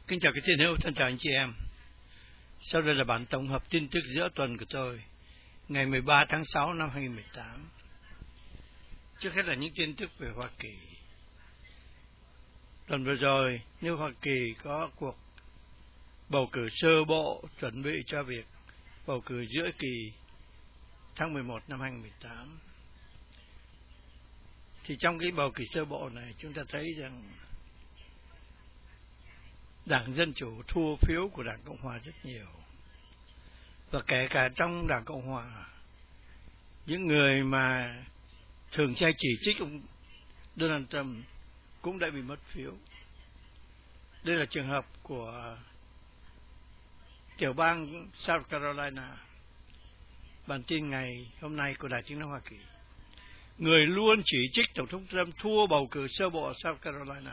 Kính chào quý tín hữu, thân chào anh chị em. Sau đây là bản tổng hợp tin tức giữa tuần của tôi, ngày 13 tháng 6 năm 2018. Trước hết là những tin tức về Hoa Kỳ. Tuần vừa rồi, nước Hoa Kỳ có cuộc bầu cử sơ bộ chuẩn bị cho việc bầu cử giữa kỳ tháng 11 năm 2018. Thì trong cái bầu cử sơ bộ này, chúng ta thấy rằng Đảng Dân Chủ thua phiếu của Đảng Cộng Hòa rất nhiều. Và kể cả trong Đảng Cộng Hòa, những người mà thường hay chỉ trích ông Donald Trump cũng đã bị mất phiếu. Đây là trường hợp của tiểu bang South Carolina. Bản tin ngày hôm nay của Đài Tiếng nói Hoa Kỳ. Người luôn chỉ trích Tổng thống Trump thua bầu cử sơ bộ ở South Carolina.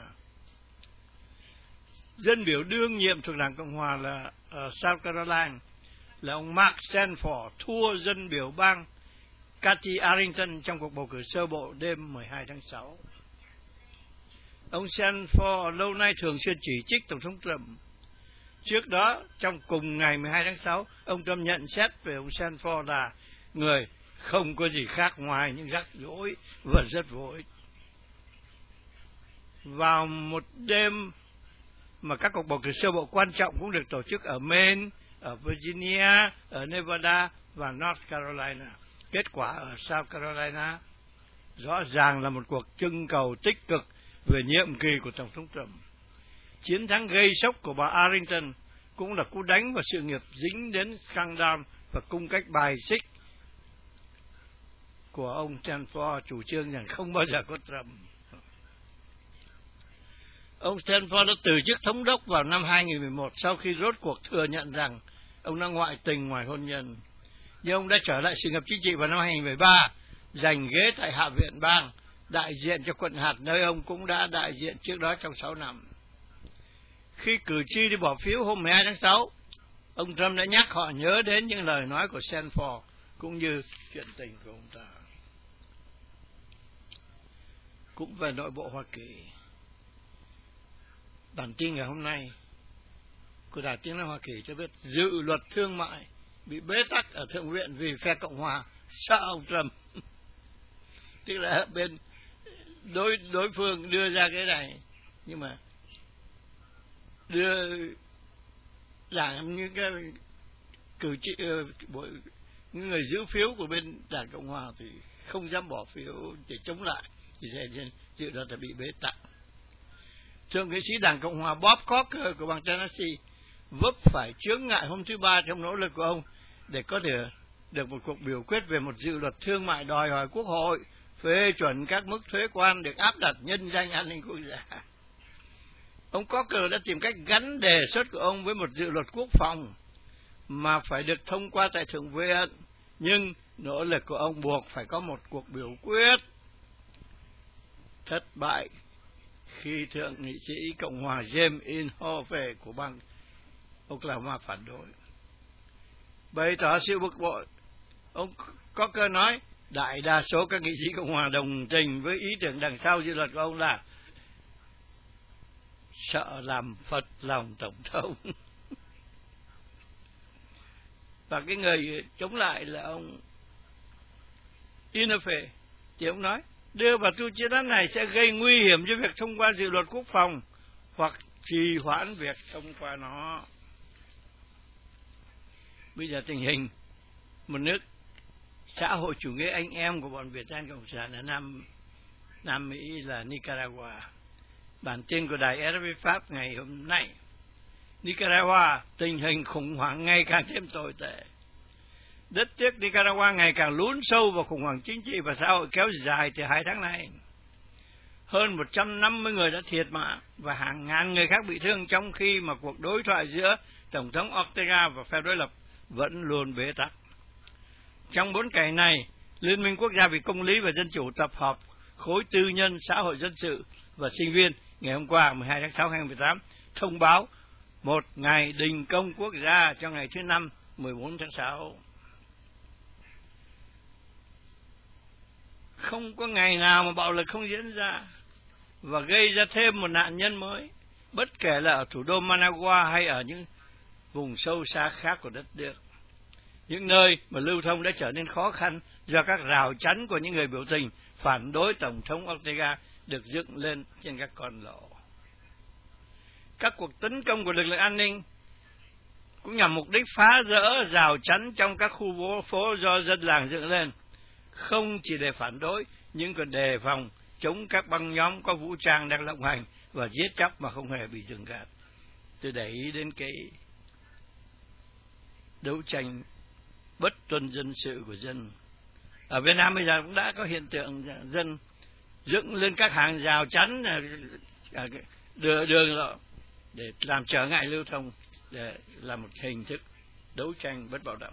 Dân biểu đương nhiệm thuộc Đảng Cộng Hòa là ở South Carolina là ông Mark Sanford thua dân biểu bang Kathy Arrington trong cuộc bầu cử sơ bộ đêm 12 tháng 6. Ông Sanford lâu nay thường xuyên chỉ trích Tổng thống Trump. Trước đó, trong cùng ngày 12 tháng 6, ông Trump nhận xét về ông Sanford là người không có gì khác ngoài những rắc rối và rất vô ích. Vào một đêm mà các cuộc bầu cử sơ bộ quan trọng cũng được tổ chức ở Maine, ở Virginia, ở Nevada và North Carolina. Kết quả ở South Carolina rõ ràng là một cuộc trưng cầu tích cực về nhiệm kỳ của Tổng thống Trump. Chiến thắng gây sốc của bà Arrington cũng là cú đánh vào sự nghiệp dính đến scandal và cung cách bài xích của ông Sanford chủ trương rằng không bao giờ có Trump. Ông Sanford đã từ chức thống đốc vào năm 2011 sau khi rốt cuộc thừa nhận rằng ông đã ngoại tình ngoài hôn nhân. Nhưng ông đã trở lại sự nghiệp chính trị vào năm 2013, giành ghế tại Hạ viện bang, đại diện cho quận hạt nơi ông cũng đã đại diện trước đó trong 6 năm. Khi cử tri đi bỏ phiếu hôm 12 tháng 6, ông Trump đã nhắc họ nhớ đến những lời nói của Sanford cũng như chuyện tình của ông ta. Cũng về nội bộ Hoa Kỳ, bản tin ngày hôm nay của Đài Tiếng nói Hoa Kỳ cho biết dự luật thương mại bị bế tắc ở Thượng viện vì phe Cộng hòa sợ ông Trump. Tức là bên đối phương đưa ra cái này, nhưng mà đưa làm những cái cử tri những người giữ phiếu của bên Đảng Cộng hòa thì không dám bỏ phiếu để chống lại, thì dự luật là bị bế tắc. Thượng nghị sĩ Đảng Cộng hòa Bob Corker của bang Tennessee vấp phải chướng ngại hôm thứ Ba trong nỗ lực của ông để có thể được một cuộc biểu quyết về một dự luật thương mại đòi hỏi Quốc hội phê chuẩn các mức thuế quan được áp đặt nhân danh an ninh quốc gia. Ông Corker đã tìm cách gắn đề xuất của ông với một dự luật quốc phòng mà phải được thông qua tại Thượng viện, nhưng nỗ lực của ông buộc phải có một cuộc biểu quyết thất bại khi Thượng nghị sĩ Cộng hòa James Inhofe của bang Oklahoma phản đối. Bày tỏ sự bực bội, ông Corker nói đại đa số các nghị sĩ Cộng hòa đồng tình với ý tưởng đằng sau dự luật của ông là sợ làm phật lòng Tổng thống. Và cái người chống lại là ông Inhofe, thì ông nói đưa vào tu chế án này sẽ gây nguy hiểm cho việc thông qua dự luật quốc phòng hoặc trì hoãn việc thông qua nó. Bây giờ tình hình một nước xã hội chủ nghĩa anh em của bọn Việt Nam Cộng sản ở Nam Mỹ là Nicaragua. Bản tin của đài RFI Pháp ngày hôm nay, Nicaragua tình hình khủng hoảng ngày càng thêm tồi tệ. Đất nước Nicaragua ngày càng lún sâu vào khủng hoảng chính trị và xã hội kéo dài từ 2 tháng nay. Hơn 150 người đã thiệt mạng và hàng ngàn người khác bị thương, trong khi mà cuộc đối thoại giữa Tổng thống Ortega và phe đối lập vẫn luôn bế tắc. Trong bối cảnh này, Liên minh Quốc gia vì Công lý và Dân chủ tập hợp khối tư nhân, xã hội dân sự và sinh viên ngày hôm qua 12 tháng 6 2018 thông báo một ngày đình công quốc gia cho ngày thứ Năm 14 tháng 6. Không có ngày nào mà bạo lực không diễn ra và gây ra thêm một nạn nhân mới. bất kể là ở thủ đô Managua hay ở những vùng sâu xa khác của đất nước. Những nơi mà lưu thông đã trở nên khó khăn do các rào chắn của những người biểu tình phản đối Tổng thống Ortega được dựng lên trên các con lộ. Các cuộc tấn công của lực lượng an ninh cũng nhằm mục đích phá rỡ rào chắn trong các khu phố do dân làng dựng lên, không chỉ để phản đối nhưng còn đề phòng chống các băng nhóm có vũ trang đang lộng hành và giết chóc mà không hề bị dừng gạt. Tôi để ý đến cái đấu tranh bất tuân dân sự của dân. Ở Việt Nam bây giờ cũng đã có hiện tượng dân dựng lên các hàng rào chắn đường lộ để làm trở ngại lưu thông, để là một hình thức đấu tranh bất bạo động.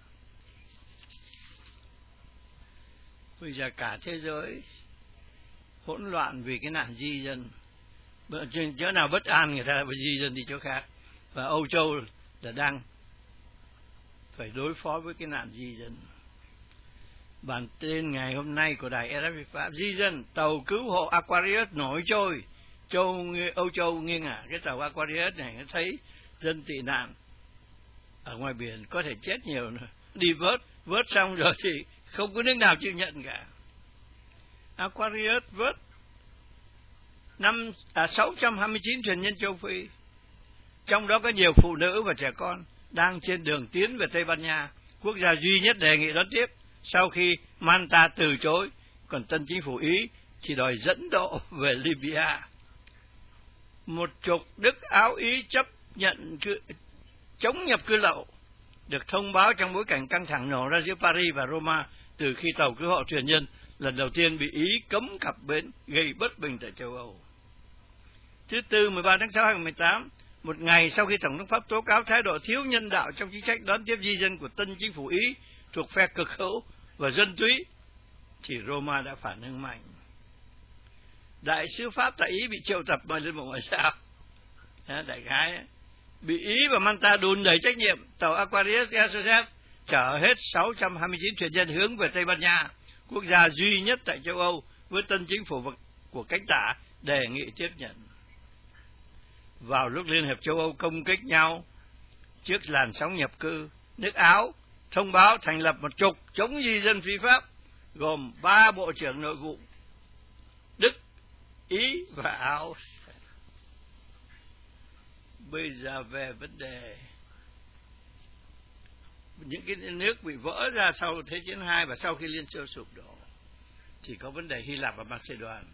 Bây giờ cả thế giới hỗn loạn vì cái nạn di dân. Chỗ nào bất an người ta phải di dân đi chỗ khác. Và Âu Châu là đang phải đối phó với cái nạn di dân. Bản tin ngày hôm nay của đài RFI Pháp: di dân, tàu cứu hộ Aquarius nổi trôi. Âu Châu nghi ngờ cái tàu Aquarius này nó thấy dân tị nạn ở ngoài biển có thể chết nhiều nữa. Đi vớt xong rồi thì không có nước nào chịu nhận cả. Aquarius vớt 629 thuyền nhân châu Phi, trong đó có nhiều phụ nữ và trẻ con, đang trên đường tiến về Tây Ban Nha, quốc gia duy nhất đề nghị đón tiếp sau khi Malta từ chối, còn tân chính phủ Ý chỉ đòi dẫn độ về Libya. Một chục Đức Áo Ý chấp nhận chống nhập cư lậu được thông báo trong bối cảnh căng thẳng nổ ra giữa Paris và Roma từ khi tàu cứu hộ thuyền nhân lần đầu tiên bị Ý cấm cập bến, gây bất bình tại châu Âu. Thứ Tư 13 tháng 6 2018, một ngày sau khi Tổng thống Pháp tố cáo thái độ thiếu nhân đạo trong chính sách đón tiếp di dân của tân chính phủ Ý thuộc phe cực hữu và dân túy, thì Roma đã phản ứng mạnh. Đại sứ Pháp tại Ý bị triệu tập mời lên Bộ Ngoại giao. Đại khái bị Ý và Malta đùn đẩy trách nhiệm tàu Aquarius SOS chở hết 629 thuyền nhân hướng về Tây Ban Nha, quốc gia duy nhất tại châu Âu với tân chính phủ của cánh tả đề nghị tiếp nhận. Vào lúc Liên hiệp châu Âu công kích nhau trước làn sóng nhập cư, nước Áo thông báo thành lập một trục chống di dân phi pháp gồm 3 bộ trưởng nội vụ Đức, Ý và Áo. Bây giờ về vấn đề những cái nước bị vỡ ra sau Thế chiến II và sau khi Liên Xô sụp đổ, thì có vấn đề Hy Lạp và Macedon.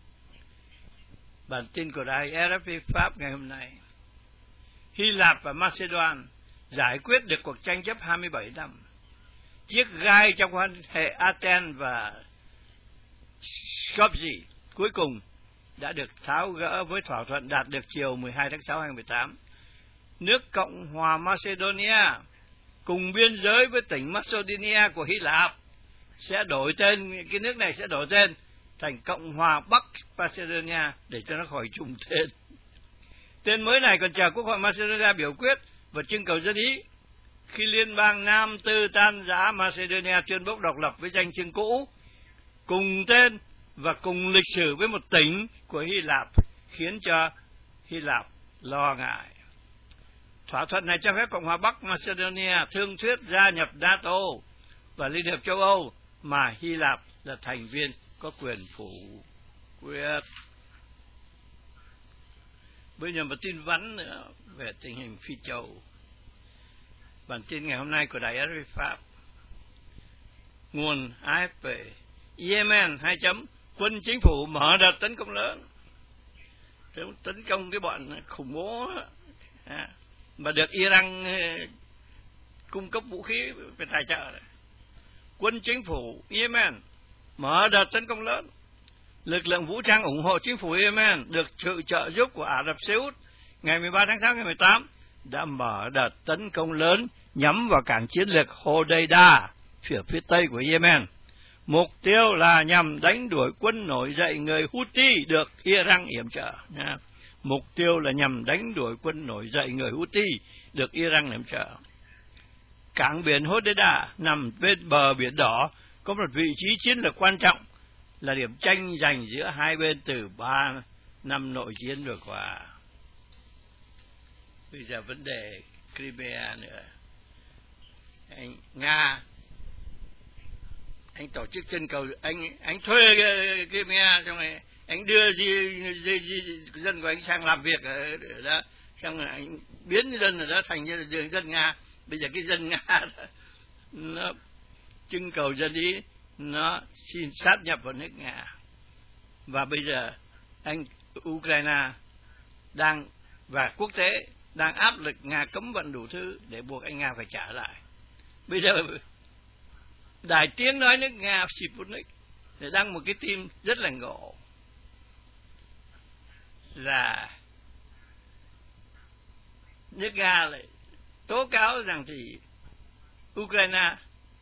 Bản tin của đài RFI Pháp ngày hôm nay: Hy Lạp và Macedon giải quyết được cuộc tranh chấp 27 năm. Chiếc gai trong quan hệ Athens và Skopje cuối cùng đã được tháo gỡ với thỏa thuận đạt được chiều 12 tháng 6 2018. Nước Cộng hòa Macedonia cùng biên giới với tỉnh Macedonia của Hy Lạp sẽ đổi tên, cái nước này sẽ đổi tên thành Cộng hòa Bắc Macedonia để cho nó khỏi trùng tên. Tên mới này còn chờ Quốc hội Macedonia biểu quyết và trưng cầu dân Ý. Khi liên bang Nam Tư tan rã, Macedonia tuyên bố độc lập với danh xưng cũ, cùng tên và cùng lịch sử với một tỉnh của Hy Lạp, khiến cho Hy Lạp lo ngại. Thỏa thuận này cho phép Cộng hòa Bắc Macedonia thương thuyết gia nhập NATO và Liên hiệp châu Âu, mà Hy Lạp là thành viên có quyền phủ quyết. Bây giờ một tin vắn nữa về tình hình Phi Châu. Bản tin ngày hôm nay của đài RFI Pháp. Nguồn AFP: Yemen quân chính phủ mở đợt tấn công lớn, tấn công cái bọn khủng bố mà được Iran cung cấp vũ khí về tài trợ. Quân chính phủ Yemen mở đợt tấn công lớn. Lực lượng vũ trang ủng hộ chính phủ Yemen được sự trợ giúp của Ả Rập Xê Út ngày 13 tháng 6 ngày 18 đã mở đợt tấn công lớn nhắm vào cảng chiến lược Hodeida phía tây của Yemen. Mục tiêu là nhằm đánh đuổi quân nổi dậy người Houthi được Iran yểm trợ. Mục tiêu là nhằm đánh đuổi quân nổi dậy người Houthi được Iran yểm trợ. Cảng biển Hodeida nằm bên bờ Biển Đỏ, có một vị trí chiến lược quan trọng, là điểm tranh giành giữa hai bên từ 3 năm nội chiến vừa qua. Bây giờ vấn đề Crimea nữa. Nga, anh tổ chức trưng cầu, anh thuê Crimea, xong rồi anh đưa dân của anh sang làm việc ở đó, xong rồi anh biến dân ở đó thành dân Nga. Bây giờ cái dân Nga đó, nó trưng cầu dân ý, nó xin sát nhập vào nước Nga. Và bây giờ anh Ukraine đang và quốc tế đang áp lực Nga cấm vận đủ thứ để buộc anh Nga phải trả lại. Bây giờ Đài Tiếng nói nước Nga Sputnik để đăng một cái tin rất là ngộ là nước Nga lại tố cáo rằng thì Ukraine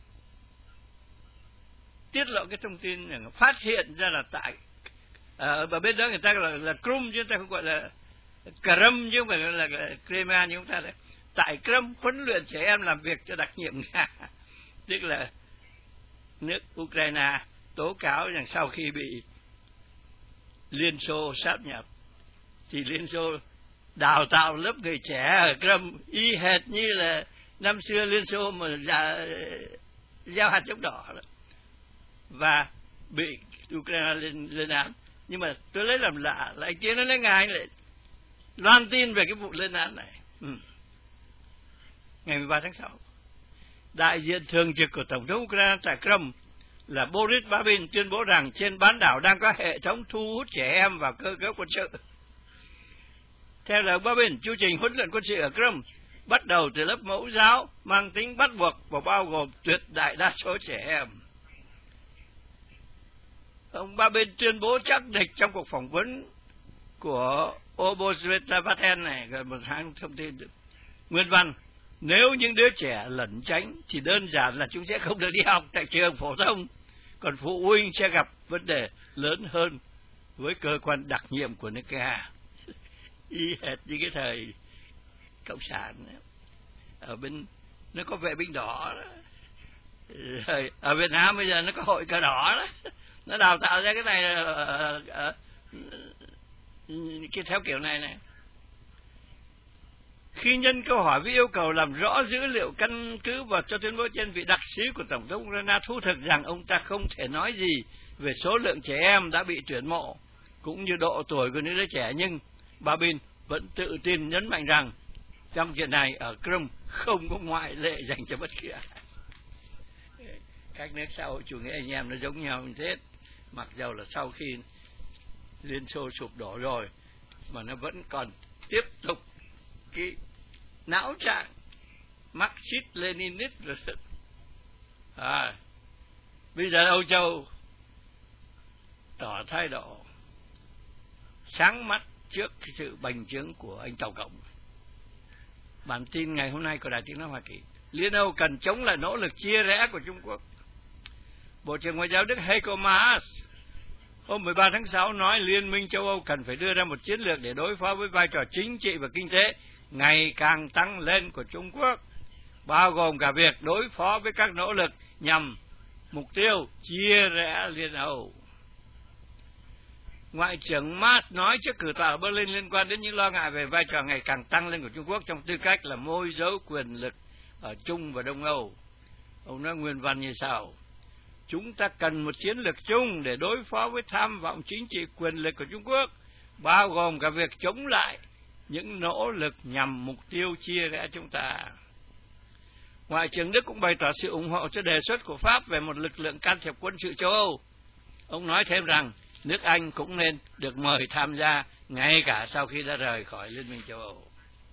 tiết lộ cái thông tin rằng phát hiện ra là tại ở bên đó người ta gọi là Crimea, chứ người ta không gọi là Crimea, chứ không phải là Crimea như chúng ta đấy. Tại Crimea huấn luyện trẻ em làm việc cho đặc nhiệm Nga. Tức là nước Ukraine tố cáo rằng sau khi bị Liên Xô sáp nhập thì Liên Xô đào tạo lớp người trẻ ở Crimea y hệt như là năm xưa Liên Xô mà gieo hạt giống đỏ đó. Và bị Ukraine lên án. Nhưng mà tôi lấy làm lạ là anh Tiến nó lấy ngài lại loan tin về cái vụ lên án này. Ngày 13 tháng 6, đại diện thường trực của Tổng thống Ukraine tại Crimea là Boris Babin tuyên bố rằng trên bán đảo đang có hệ thống thu hút trẻ em vào cơ cấu quân sự. Theo lời Babin, chương trình huấn luyện quân sự ở Crimea bắt đầu từ lớp mẫu giáo mang tính bắt buộc và bao gồm tuyệt đại đa số trẻ em. Ông Babin tuyên bố chắc địch trong cuộc phỏng vấn của Obozhetabaten này gần một tháng thông tin nguyên văn: nếu những đứa trẻ lẩn tránh thì đơn giản là chúng sẽ không được đi học tại trường phổ thông, còn phụ huynh sẽ gặp vấn đề lớn hơn với cơ quan đặc nhiệm của nước Nga. Y hệt như cái thời cộng sản ở bên nó có vệ binh đỏ đó. Ở Việt Nam bây giờ nó có hội cờ đỏ đó, nó đào tạo ra cái này cái theo kiểu này. Khi nhân câu hỏi với yêu cầu làm rõ dữ liệu căn cứ vào cho tuyên bố trên, vị đặc sứ của Tổng thống Ukraine thú thực rằng ông ta không thể nói gì về số lượng trẻ em đã bị tuyển mộ cũng như độ tuổi của những đứa trẻ, nhưng Babin vẫn tự tin nhấn mạnh rằng trong chuyện này ở Crimea không có ngoại lệ dành cho bất kỳ ai. Các nước xã hội chủ nghĩa anh em nó giống nhau như thế, mặc dầu là sau khi Liên Xô sụp đổ rồi mà nó vẫn còn tiếp tục cái não trạng Marxist Leninist rồi. Bây giờ Âu Châu tỏ thái độ sáng mắt trước cái sự bành trướng của anh Tàu Cộng. Bản tin ngày hôm nay của Đài Tiếng nói Hoa Kỳ: Liên Âu cần chống lại nỗ lực chia rẽ của Trung Quốc. Bộ trưởng Ngoại giao Đức Heiko Maas hôm 13 tháng 6 nói Liên minh châu Âu cần phải đưa ra một chiến lược để đối phó với vai trò chính trị và kinh tế ngày càng tăng lên của Trung Quốc, bao gồm cả việc đối phó với các nỗ lực nhằm mục tiêu chia rẽ Liên Âu. Ngoại trưởng Maas nói trước cử tọa ở Berlin liên quan đến những lo ngại về vai trò ngày càng tăng lên của Trung Quốc trong tư cách là môi giới quyền lực ở Trung và Đông Âu. Ông nói nguyên văn như sau: chúng ta cần một chiến lược chung để đối phó với tham vọng chính trị quyền lực của Trung Quốc, bao gồm cả việc chống lại những nỗ lực nhằm mục tiêu chia rẽ chúng ta. Ngoại trưởng Đức cũng bày tỏ sự ủng hộ cho đề xuất của Pháp về một lực lượng can thiệp quân sự châu Âu. Ông nói thêm rằng nước Anh cũng nên được mời tham gia ngay cả sau khi đã rời khỏi Liên minh châu Âu.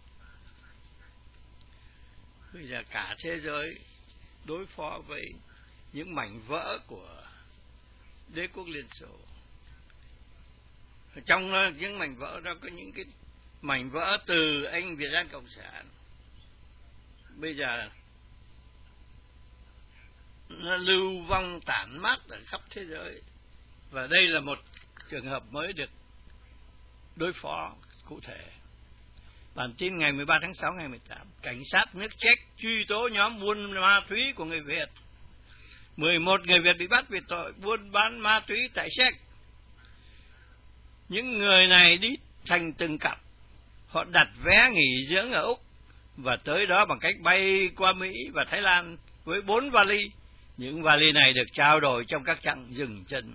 Bây giờ cả thế giới đối phó với những mảnh vỡ của đế quốc Liên Xô. Trong những mảnh vỡ đó có những cái mảnh vỡ từ anh Việt Nam Cộng sản. Bây giờ nó lưu vong tản mát ở khắp thế giới. Và đây là một trường hợp mới được đối phó cụ thể. Bản tin ngày 13 tháng 6 ngày 18, cảnh sát nước Czech truy tố nhóm buôn ma túy của người Việt. 11 người Việt bị bắt vì tội buôn bán ma túy tại Czech. Những người này đi thành từng cặp Họ đặt vé nghỉ dưỡng ở Úc và tới đó bằng cách bay qua Mỹ và Thái Lan với 4 vali. Những vali này được trao đổi trong các chặng dừng chân.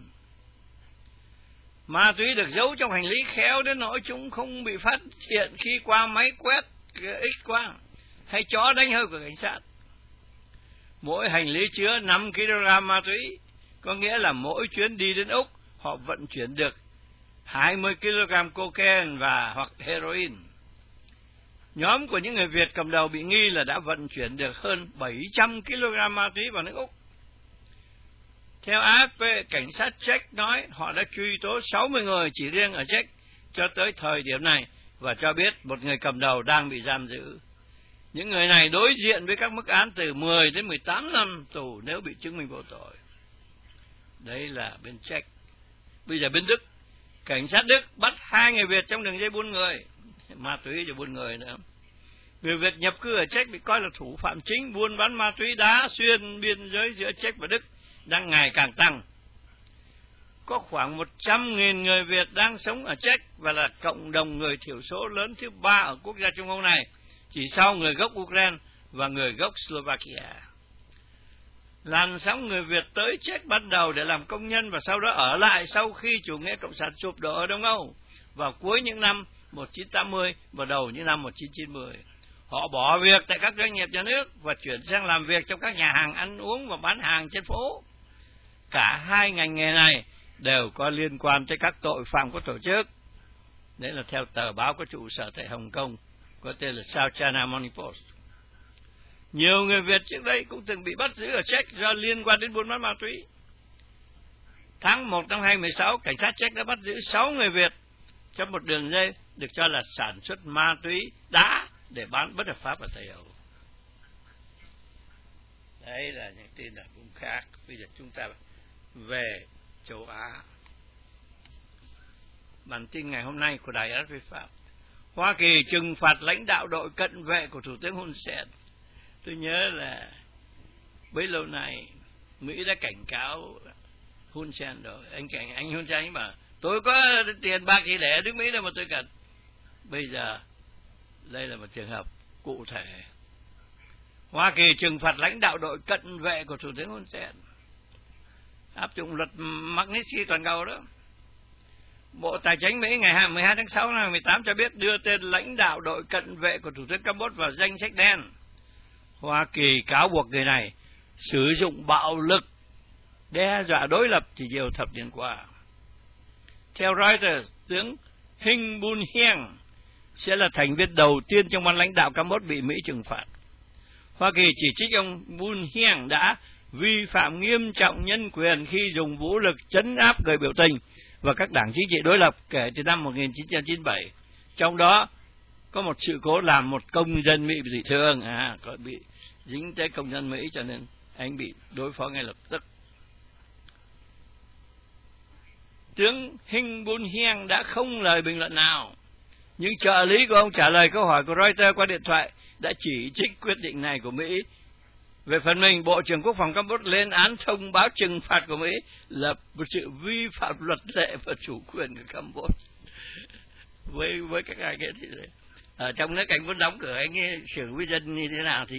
Ma túy được giấu trong hành lý khéo đến nỗi chúng không bị phát hiện khi qua máy quét X-quang hay chó đánh hơi của cảnh sát. Mỗi hành lý chứa 5 kg ma túy, có nghĩa là mỗi chuyến đi đến Úc họ vận chuyển được 20 kg cocaine hoặc heroin. Nhóm của những người Việt cầm đầu bị nghi là đã vận chuyển được hơn 700 kg ma túy vào nước Úc. Theo AFP, cảnh sát Czech nói họ đã truy tố 60 người chỉ riêng ở Czech cho tới thời điểm này và cho biết một người cầm đầu đang bị giam giữ. Những người này đối diện với các mức án từ 10 đến 18 năm tù nếu bị chứng minh vô tội. Đấy là bên Czech. Bây giờ bên Đức, cảnh sát Đức bắt 2 người Việt trong đường dây buôn người, ma túy và buôn người nữa. Người Việt nhập cư ở Czech bị coi là thủ phạm chính buôn bán ma túy đá xuyên biên giới giữa Czech và Đức đang ngày càng tăng. Có khoảng 100.000 người Việt đang sống ở Czech và là cộng đồng người thiểu số lớn thứ 3 ở quốc gia Trung Âu này, chỉ sau người gốc Ukraine và người gốc Slovakia. Làn sóng người Việt tới Czech ban đầu để làm công nhân và sau đó ở lại sau khi chủ nghĩa cộng sản sụp đổ ở Đông Âu vào cuối những năm 1980 và đầu những năm 1990. Họ bỏ việc tại các doanh nghiệp nhà nước và chuyển sang làm việc trong các nhà hàng ăn uống và bán hàng trên phố. Cả hai ngành nghề này đều có liên quan tới các tội phạm có tổ chức. Đấy là theo tờ báo có trụ sở tại Hồng Kông, có tên là South China Morning Post. Nhiều người Việt trước đây cũng từng bị bắt giữ ở Czech do liên quan đến buôn bán ma túy. Tháng 1 năm 2016, cảnh sát Czech đã bắt giữ 6 người Việt trong một đường dây được cho là sản xuất ma túy đá để bán bất hợp pháp ở Tây Âu. Đấy là những tin ở vùng khác. Bây giờ chúng ta về châu Á. Bản tin ngày hôm nay của Đài RFI Pháp. Hoa Kỳ trừng phạt lãnh đạo đội cận vệ của Thủ tướng Hun Sen. Tôi nhớ là bấy lâu nay Mỹ đã cảnh cáo Hun Sen rồi. Anh Hun Sen bảo tôi có tiền bạc gì để ở nước Mỹ đâu mà tôi cần. Bây giờ đây là một trường hợp cụ thể. Hoa Kỳ trừng phạt lãnh đạo đội cận vệ của Thủ tướng Hun Sen, áp dụng luật Magnitsky toàn cầu đó. Bộ Tài chính Mỹ ngày 12 tháng 6 năm 2018 cho biết đưa tên lãnh đạo đội cận vệ của Thủ tướng Campuchia vào danh sách đen. Hoa Kỳ cáo buộc người này sử dụng bạo lực đe dọa đối lập chỉ nhiều thập niên qua. Theo Reuters, tướng Hinh Bun Hieng sẽ là thành viên đầu tiên trong ban lãnh đạo Campuchia bị Mỹ trừng phạt. Hoa Kỳ chỉ trích ông Bun Hieng đã vi phạm nghiêm trọng nhân quyền khi dùng vũ lực trấn áp người biểu tình và các đảng chính trị đối lập kể từ năm 1997. Trong đó có một sự cố làm một công dân Mỹ bị thương, có bị dính tới công dân Mỹ cho nên anh bị đối phó ngay lập tức. Tướng Hinh Bun Hieng đã không lời bình luận nào, nhưng trợ lý của ông trả lời câu hỏi của Reuters qua điện thoại đã chỉ trích quyết định này của Mỹ. Về phần mình, Bộ trưởng Quốc phòng Campuchia lên án thông báo trừng phạt của Mỹ là một sự vi phạm luật lệ và chủ quyền của Campuchia. Với các ai thì ở trong nước anh muốn đóng cửa anh xử với dân như thế nào thì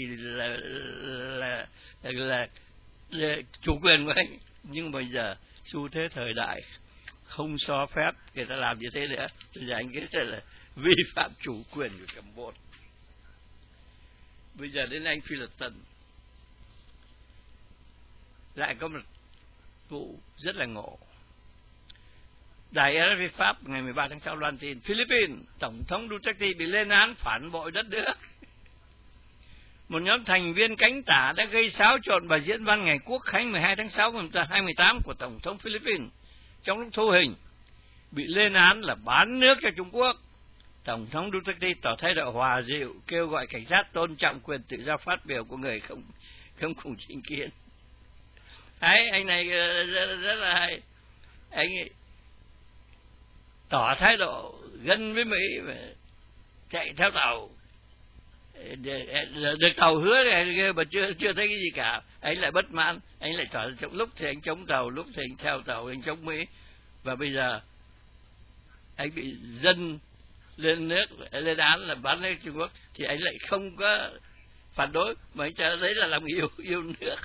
là chủ quyền của anh. Nhưng bây giờ xu thế thời đại không cho phép người ta làm như thế nữa. Bây giờ anh nghĩ là vi phạm chủ quyền của Campuchia. Bây giờ đến anh Phi Luật Tân lại có một vụ rất là ngộ. Đài RFI Pháp ngày 13 tháng 6 loan tin Philippines, Tổng thống Duterte bị lên án phản bội đất nước. Một nhóm thành viên cánh tả đã gây xáo trộn và diễn văn ngày Quốc khánh 12 tháng 6 năm 2018 của Tổng thống Philippines trong lúc thu hình, bị lên án là bán nước cho Trung Quốc. Tổng thống Duterte tỏ thái độ hòa dịu, kêu gọi cảnh sát tôn trọng quyền tự do phát biểu của người không cùng chính kiến. Đấy, anh này rất là hay. Anh ấy tỏ thái độ gần với Mỹ và chạy theo tàu, được tàu hứa này mà chưa thấy cái gì cả. Anh lại bất mãn, anh lại tỏ lúc thì anh chống tàu, lúc thì anh theo tàu, anh chống Mỹ. Và bây giờ anh bị dân lên án là bán lên Trung Quốc, thì anh lại không có phản đối, mà anh cho đấy là lòng yêu nước.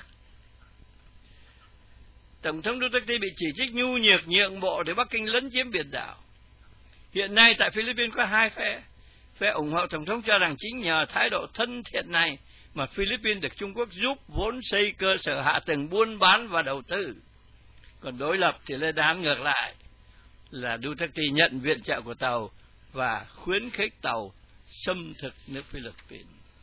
Tổng thống Duterte bị chỉ trích nhu nhược nhượng bộ để Bắc Kinh lấn chiếm biển đảo. Hiện nay tại Philippines có hai phe. Phe ủng hộ Tổng thống cho rằng chính nhờ thái độ thân thiện này mà Philippines được Trung Quốc giúp vốn xây cơ sở hạ tầng buôn bán và đầu tư. Còn đối lập thì lên án ngược lại là Duterte nhận viện trợ của Tàu và khuyến khích Tàu xâm thực nước Philippines.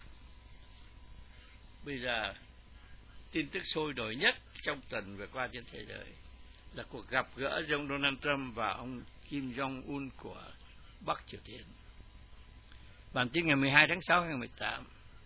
Bây giờ tin tức sôi nổi nhất trong tuần vừa qua trên thế giới là cuộc gặp gỡ ông Donald Trump và ông Kim Jong-un của Bắc Triều Tiên. Bản tin ngày 12 tháng 6 năm 2018.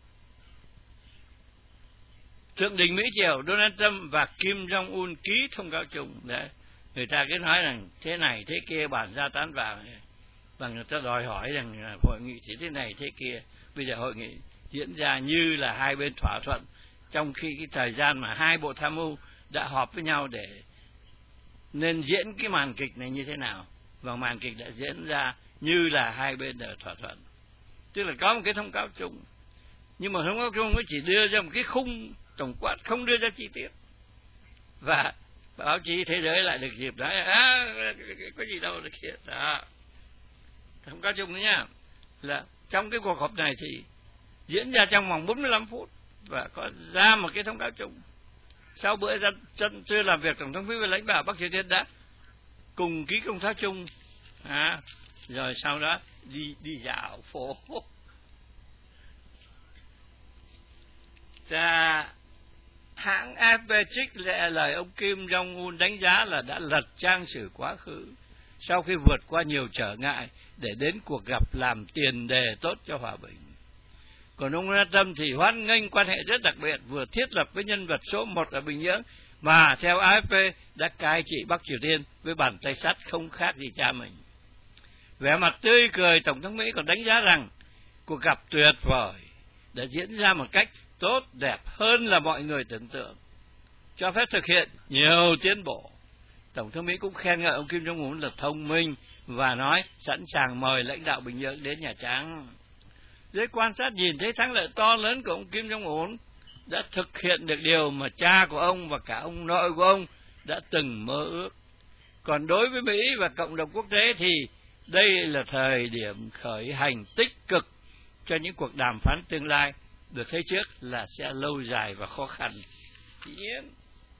Thượng đỉnh Mỹ Triều Donald Trump và Kim Jong-un ký thông cáo chung. Đấy. Người ta cứ nói rằng thế này thế kia bản ra tán vào, và người ta đòi hỏi rằng hội nghị chỉ thế này thế kia. Bây giờ hội nghị diễn ra như là hai bên thỏa thuận, trong khi cái thời gian mà hai bộ tham mưu đã họp với nhau để nên diễn cái màn kịch này như thế nào, và màn kịch đã diễn ra như là hai bên đã thỏa thuận. Tức là có một cái thông cáo chung, nhưng mà thông cáo chung nó chỉ đưa ra một cái khung tổng quát, không đưa ra chi tiết. Và báo chí thế giới lại được dịp nói có gì đâu được hiện đó. Thông cáo chung đó nha, là trong cái cuộc họp này thì diễn ra trong vòng 45 phút và có ra một cái thông cáo chung. Sau bữa trưa làm việc, Tổng thống Mỹ và lãnh đạo Bắc Triều Tiên đã cùng ký công cáo chung, rồi sau đó đi dạo phố. Và hãng AFP trích lời ông Kim Jong-un đánh giá là đã lật trang sử quá khứ sau khi vượt qua nhiều trở ngại để đến cuộc gặp làm tiền đề tốt cho hòa bình. Còn ông Donald Trump thì hoan nghênh quan hệ rất đặc biệt vừa thiết lập với nhân vật số 1 ở Bình Nhưỡng mà theo AFP đã cai trị Bắc Triều Tiên với bàn tay sắt không khác gì cha mình. Vẻ mặt tươi cười, Tổng thống Mỹ còn đánh giá rằng cuộc gặp tuyệt vời đã diễn ra một cách tốt đẹp hơn là mọi người tưởng tượng, cho phép thực hiện nhiều tiến bộ. Tổng thống Mỹ cũng khen ngợi ông Kim Jong-un là thông minh và nói sẵn sàng mời lãnh đạo Bình Nhưỡng đến Nhà Trắng. Giới quan sát nhìn thấy thắng lợi to lớn của ông Kim Jong-un đã thực hiện được điều mà cha của ông và cả ông nội của ông đã từng mơ ước. Còn đối với Mỹ và cộng đồng quốc tế thì đây là thời điểm khởi hành tích cực cho những cuộc đàm phán tương lai được thấy trước là sẽ lâu dài và khó khăn. Dĩ nhiên,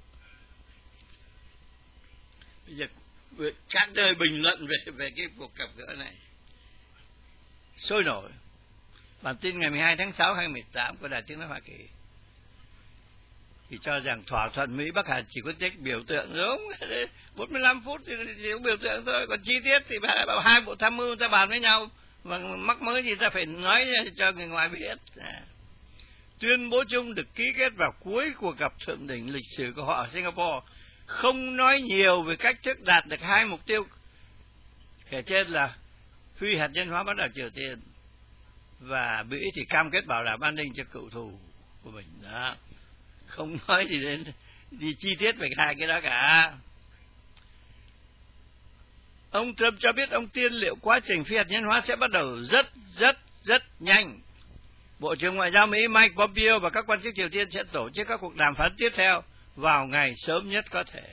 bây giờ các đời bình luận về cái cuộc gặp gỡ này sôi nổi. Bản tin ngày 12 tháng 6 2018 của Đài Tiếng nói Hoa Kỳ thì cho rằng thỏa thuận Mỹ Bắc Hàn chỉ có trách biểu tượng, đúng, 45 phút thì chỉ có biểu tượng thôi, còn chi tiết thì hai bộ tham mưu ta bàn với nhau, và mắc mới gì ta phải nói cho người ngoài biết. Tuyên bố chung được ký kết vào cuối cuộc gặp thượng đỉnh lịch sử của họ ở Singapore, không nói nhiều về cách thức đạt được hai mục tiêu kể trên là phi hạt nhân hóa bán đảo Triều Tiên, và Mỹ thì cam kết bảo đảm an ninh cho cựu thù của mình đó, không nói gì đến chi tiết về hai cái đó cả. Ông Trump cho biết ông tiên liệu quá trình phi hạt nhân hóa sẽ bắt đầu rất nhanh. Bộ trưởng Ngoại giao Mỹ Mike Pompeo và các quan chức Triều Tiên sẽ tổ chức các cuộc đàm phán tiếp theo vào ngày sớm nhất có thể.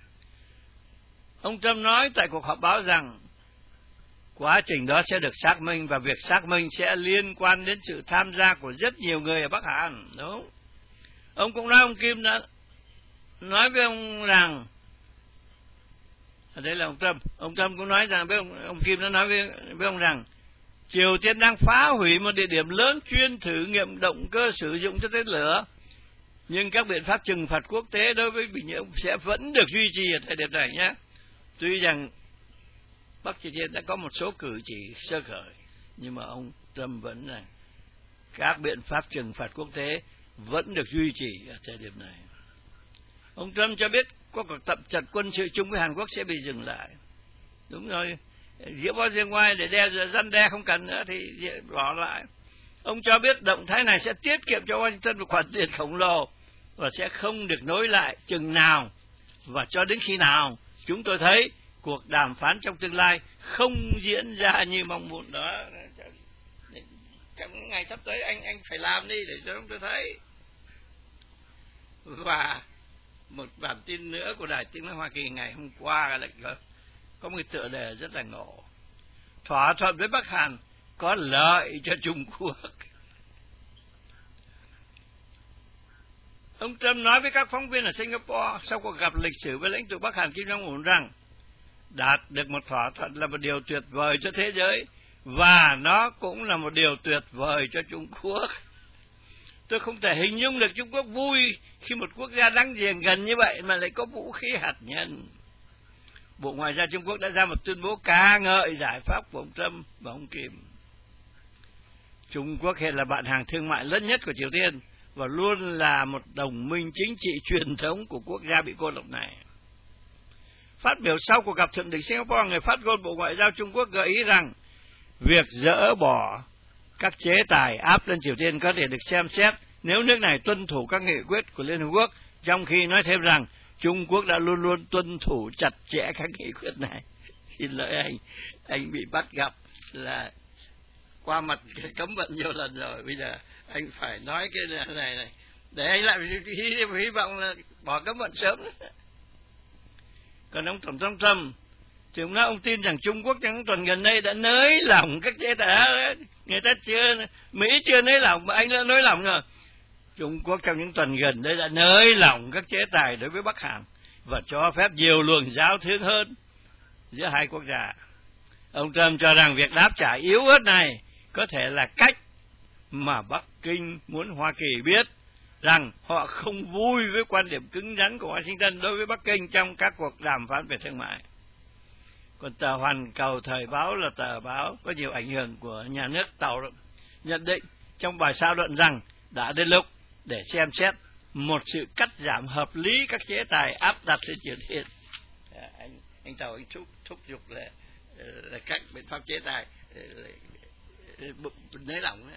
Ông Trump nói tại cuộc họp báo rằng quá trình đó sẽ được xác minh, và việc xác minh sẽ liên quan đến sự tham gia của rất nhiều người ở Bắc Hàn. Đúng. Ông cũng nói, ông Kim đã nói với ông rằng, đây là ông Trump cũng nói rằng với ông Kim đã nói với ông rằng Triều Tiên đang phá hủy một địa điểm lớn chuyên thử nghiệm động cơ sử dụng cho tên lửa, nhưng các biện pháp trừng phạt quốc tế đối với Bình Nhưỡng sẽ vẫn được duy trì ở thời điểm này nhé. Tuy rằng Bắc Triều Tiên đã có một số cử chỉ sơ khởi, nhưng mà ông Trump vẫn là các biện pháp trừng phạt quốc tế vẫn được duy trì ở thời điểm này. Ông Trump cho biết có cuộc tập trận quân sự chung với Hàn Quốc sẽ bị dừng lại. Đúng rồi, diễu võ dương ngoai để răn đe không cần nữa thì bỏ lại. Ông cho biết động thái này sẽ tiết kiệm cho Washington một khoản tiền khổng lồ và sẽ không được nối lại chừng nào và cho đến khi nào chúng tôi thấy cuộc đàm phán trong tương lai không diễn ra như mong muốn. Đó, trong ngày sắp tới anh phải làm đi để cho chúng tôi thấy. Và một bản tin nữa của Đài Tiếng nói Hoa Kỳ ngày hôm qua là có một tựa đề rất là ngộ: thỏa thuận với Bắc Hàn có lợi cho Trung Quốc. Ông Trump nói với các phóng viên ở Singapore sau cuộc gặp lịch sử với lãnh tụ Bắc Hàn Kim Jong-un rằng đạt được một thỏa thuận là một điều tuyệt vời cho thế giới, và nó cũng là một điều tuyệt vời cho Trung Quốc. Tôi không thể hình dung được Trung Quốc vui khi một quốc gia láng giềng gần như vậy mà lại có vũ khí hạt nhân. Bộ Ngoại giao Trung Quốc đã ra một tuyên bố ca ngợi giải pháp của ông Trump và ông Kim. Trung Quốc hiện là bạn hàng thương mại lớn nhất của Triều Tiên và luôn là một đồng minh chính trị truyền thống của quốc gia bị cô lập này. Phát biểu sau cuộc gặp thượng đỉnh Singapore, người phát ngôn Bộ Ngoại giao Trung Quốc gợi ý rằng việc dỡ bỏ các chế tài áp lên Triều Tiên có thể được xem xét nếu nước này tuân thủ các nghị quyết của Liên Hợp Quốc, trong khi nói thêm rằng Trung Quốc đã luôn luôn tuân thủ chặt chẽ các nghị quyết này. Xin lỗi anh bị bắt gặp là qua mặt cấm vận nhiều lần rồi, bây giờ anh phải nói cái này để anh lại hy vọng là bỏ cấm vận sớm. Còn ông Tổng thống Trump thì ông nói ông tin rằng Trung Quốc trong tuần gần đây đã nới lỏng các chế tài. Mỹ chưa nới lỏng mà anh đã nới lỏng rồi. Trung Quốc trong những tuần gần đây đã nới lỏng các chế tài đối với Bắc Hàn và cho phép nhiều luồng giao thương hơn giữa hai quốc gia. Ông Trump cho rằng việc đáp trả yếu ớt này có thể là cách mà Bắc Kinh muốn Hoa Kỳ biết rằng họ không vui với quan điểm cứng rắn của Washington đối với Bắc Kinh trong các cuộc đàm phán về thương mại. Còn tờ Hoàn Cầu Thời báo là tờ báo có nhiều ảnh hưởng của nhà nước Tàu nhận định trong bài xã luận rằng đã đến lúc để xem xét một sự cắt giảm hợp lý các chế tài áp đặt lên Triều Tiên. Anh Tàu anh thúc giục là các biện pháp chế tài nới lỏng.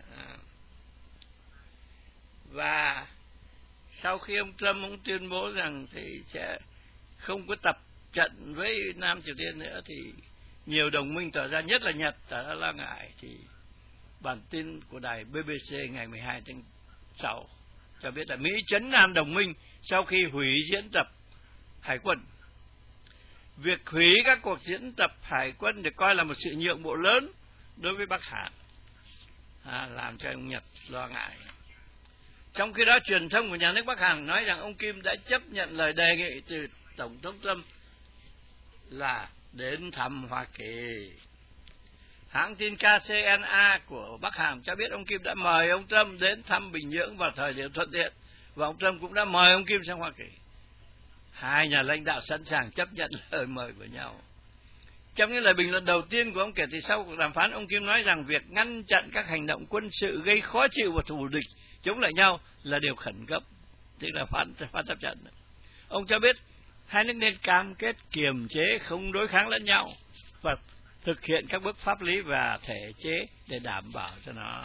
Và sau khi ông Trump ông tuyên bố rằng thì sẽ không có tập trận với Nam Triều Tiên nữa, thì nhiều đồng minh tỏ ra, nhất là Nhật, tỏ ra lo ngại. Thì bản tin của đài BBC ngày 12 tháng 6 cho biết là Mỹ trấn an đồng minh sau khi hủy diễn tập hải quân. Việc hủy các cuộc diễn tập hải quân được coi là một sự nhượng bộ lớn đối với Bắc Hàn, làm cho ông Nhật lo ngại. Trong khi đó, truyền thông của nhà nước Bắc Hàn nói rằng ông Kim đã chấp nhận lời đề nghị từ Tổng thống Trump là đến thăm Hoa Kỳ. Hãng tin KCNA của Bắc Hàn cho biết ông Kim đã mời ông Trump đến thăm Bình Nhưỡng vào thời điểm thuận tiện, và ông Trump cũng đã mời ông Kim sang Hoa Kỳ. Hai nhà lãnh đạo sẵn sàng chấp nhận lời mời của nhau. Trong những lời bình luận đầu tiên của ông kể từ sau cuộc đàm phán, ông Kim nói rằng việc ngăn chặn các hành động quân sự gây khó chịu và thù địch chống lại nhau là điều khẩn cấp, tức là phán tập trận. Ông cho biết hai nước nên cam kết kiềm chế, không đối kháng lẫn nhau và thực hiện các bước pháp lý và thể chế để đảm bảo cho nó.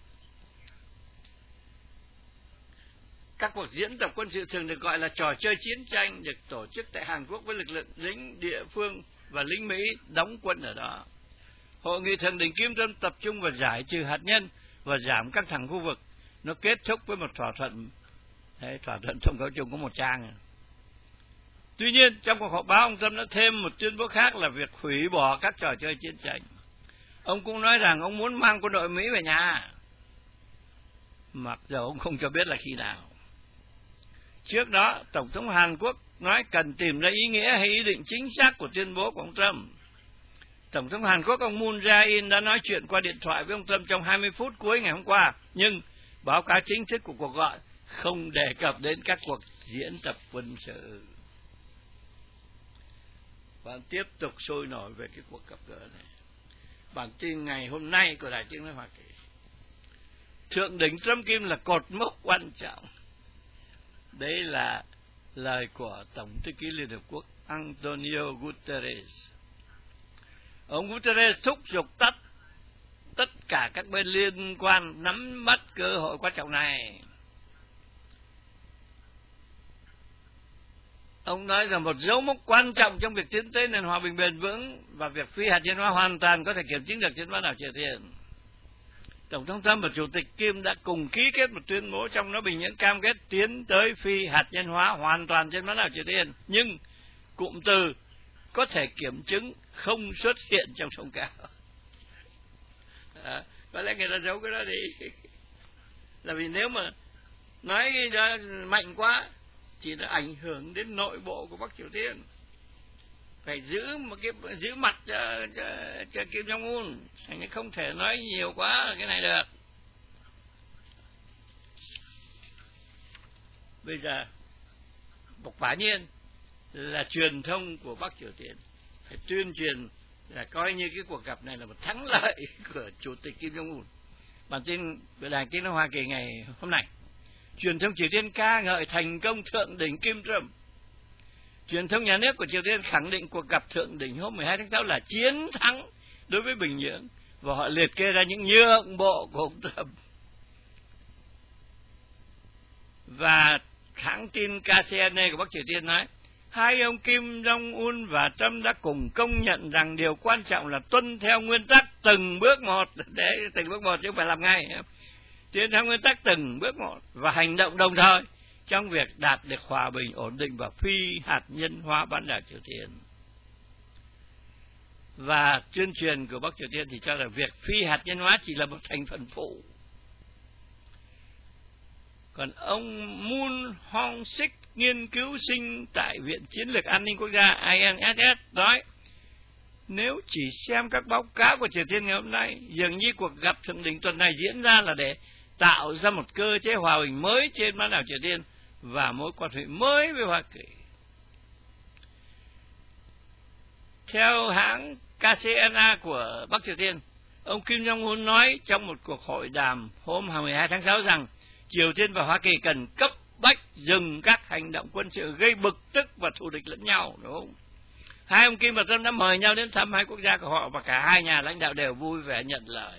Các cuộc diễn tập quân sự thường được gọi là trò chơi chiến tranh, được tổ chức tại Hàn Quốc với lực lượng lính địa phương và lính Mỹ đóng quân ở đó. Hội nghị thượng đỉnh Kim Trump tập trung vào giải trừ hạt nhân và giảm căng thẳng khu vực. Nó kết thúc với một thỏa thuận. Thỏa thuận thông cáo chung có một trang. Tuy nhiên, trong cuộc họp báo, ông Trump đã thêm một tuyên bố khác là việc hủy bỏ các trò chơi chiến tranh. Ông cũng nói rằng ông muốn mang quân đội Mỹ về nhà, mặc dù ông không cho biết là khi nào. Trước đó, Tổng thống Hàn Quốc nói cần tìm ra ý nghĩa hay ý định chính xác của tuyên bố của ông Trump. Tổng thống Hàn Quốc ông Moon Jae-in đã nói chuyện qua điện thoại với ông Trump trong 20 phút cuối ngày hôm qua, nhưng báo cáo chính thức của cuộc gọi không đề cập đến các cuộc diễn tập quân sự. Và tiếp tục sôi nổi về cái cuộc gặp gỡ này. Bản tin ngày hôm nay của Đài Tiếng nói Hoa Kỳ: thượng đỉnh Trump Kim là cột mốc quan trọng. Đấy là lời của Tổng thư ký Liên Hợp Quốc Antonio Guterres. Ông Guterres thúc giục tất cả các bên liên quan nắm bắt cơ hội quan trọng này. Ông nói rằng một dấu mốc quan trọng trong việc tiến tới nền hòa bình bền vững và việc phi hạt nhân hóa hoàn toàn có thể kiểm chứng được trên bán đảo Triều Tiên. Tổng thống Trump và Chủ tịch Kim đã cùng ký kết một tuyên bố trong đó Bình Nhưỡng cam kết tiến tới phi hạt nhân hóa hoàn toàn trên bán đảo Triều Tiên, nhưng cụm từ có thể kiểm chứng không xuất hiện trong thông cáo. Có lẽ người ta giấu cái đó đi, là vì nếu mà nói cái đó mạnh quá thì nó ảnh hưởng đến nội bộ của Bắc Triều Tiên. Phải giữ mặt cho Kim Jong Un, thành ra không thể nói nhiều quá cái này được. Bây giờ một quả nhiên là truyền thông của Bắc Triều Tiên phải tuyên truyền là coi như cái cuộc gặp này là một thắng lợi của Chủ tịch Kim Jong Un. Bản tin của Đài Tiếng nói Hoa Kỳ ngày hôm nay, truyền thông Triều Tiên ca ngợi thành công thượng đỉnh Kim Trump. Truyền thông nhà nước của Triều Tiên khẳng định cuộc gặp thượng đỉnh hôm 12 tháng 6 là chiến thắng đối với Bình Nhưỡng, và họ liệt kê ra những nhượng bộ của ông Trump. Và hãng tin KCNA của Bắc Triều Tiên nói, hai ông Kim Jong-un và Trump đã cùng công nhận rằng điều quan trọng là tuân theo nguyên tắc từng bước một, để từng bước một chứ không phải làm ngay. Tuân theo nguyên tắc từng bước một và hành động đồng thời trong việc đạt được hòa bình, ổn định và phi hạt nhân hóa bán đảo Triều Tiên. Và tuyên truyền của Bắc Triều Tiên thì cho rằng việc phi hạt nhân hóa chỉ là một thành phần phụ. Còn ông Moon Hong-sik, nghiên cứu sinh tại Viện Chiến lược An ninh Quốc gia INSS nói, nếu chỉ xem các báo cáo của Triều Tiên ngày hôm nay, dường như cuộc gặp thượng đỉnh tuần này diễn ra là để tạo ra một cơ chế hòa bình mới trên bán đảo Triều Tiên và mối quan hệ mới với Hoa Kỳ. Theo hãng KCNA của Bắc Triều Tiên, ông Kim Jong-un nói trong một cuộc hội đàm hôm 12 tháng 6 rằng Triều Tiên và Hoa Kỳ cần cấp bách dừng các hành động quân sự gây bực tức và thù địch lẫn nhau, đúng không? Hai ông Kim và Trump đã mời nhau đến thăm hai quốc gia của họ và cả hai nhà lãnh đạo đều vui vẻ nhận lời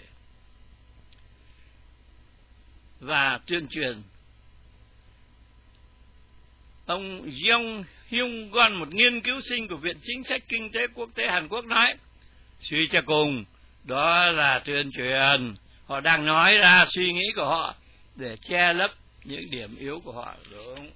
và tuyên truyền. Ông Jong Hyung Gon, một nghiên cứu sinh của Viện Chính sách Kinh tế Quốc tế Hàn Quốc nói, suy cho cùng đó là tuyên truyền, họ đang nói ra suy nghĩ của họ để che lấp những điểm yếu của họ, đúng.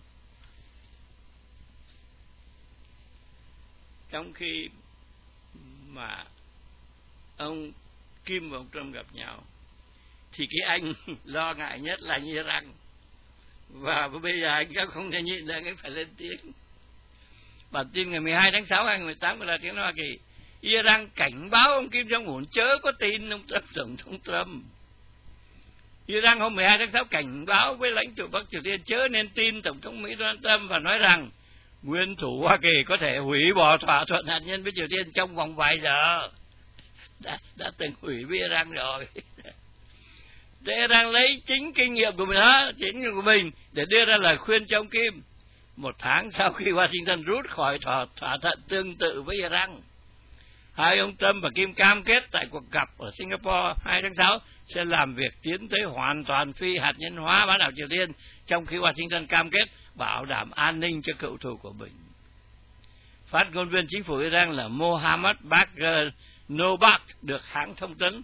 Trong khi mà ông Kim và ông Trump gặp nhau thì cái anh lo ngại nhất là Iran, và bây giờ anh không thể nhịn được, anh phải lên tiếng. Bản tin ngày 12 tháng 6 2018 của Đài Tiếng nói Hoa Kỳ, Iran cảnh báo ông Kim Jong-un chớ có tin ông Trump, Tổng thống Trump. Iran hôm 12 tháng 6 cảnh báo với lãnh tụ Bắc Triều Tiên chớ nên tin Tổng thống Mỹ Donald Trump và nói rằng nguyên thủ Hoa Kỳ có thể hủy bỏ thỏa thuận hạt nhân với Triều Tiên trong vòng vài giờ. Đã từng hủy với Iran rồi. Để Iran lấy chính kinh nghiệm của mình để đưa ra lời khuyên cho ông Kim. Một tháng sau khi Washington rút khỏi thỏa thuận tương tự với Iran, hai ông Trump và Kim cam kết tại cuộc gặp ở Singapore 2 tháng 6 sẽ làm việc tiến tới hoàn toàn phi hạt nhân hóa bán đảo Triều Tiên, trong khi Washington cam kết bảo đảm an ninh cho cựu thù của mình. Phát ngôn viên chính phủ Iran là Mohammad Bagher Nobak được hãng thông tấn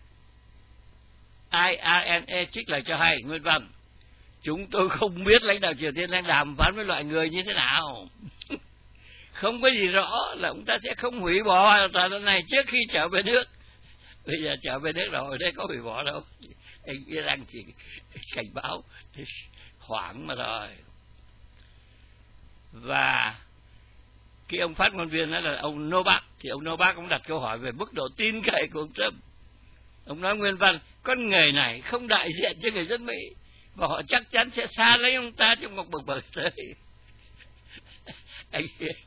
IRNA trích lời cho hay nguyên văn: chúng tôi không biết lãnh đạo Triều Tiên đang đàm phán với loại người như thế nào. Không có gì rõ là ông ta sẽ không hủy bỏ thỏa thuận này trước khi trở về nước. Bây giờ trở về nước rồi, đây có hủy bỏ đâu. Anh Iran chỉ cảnh báo hoảng mà thôi. Và khi ông phát ngôn viên đó là ông Novak, thì ông Novak cũng đặt câu hỏi về mức độ tin cậy của ông Trump. Ông nói nguyên văn, con người này không đại diện cho người dân Mỹ và họ chắc chắn sẽ xa lấy ông ta trong một bậc tới. Anh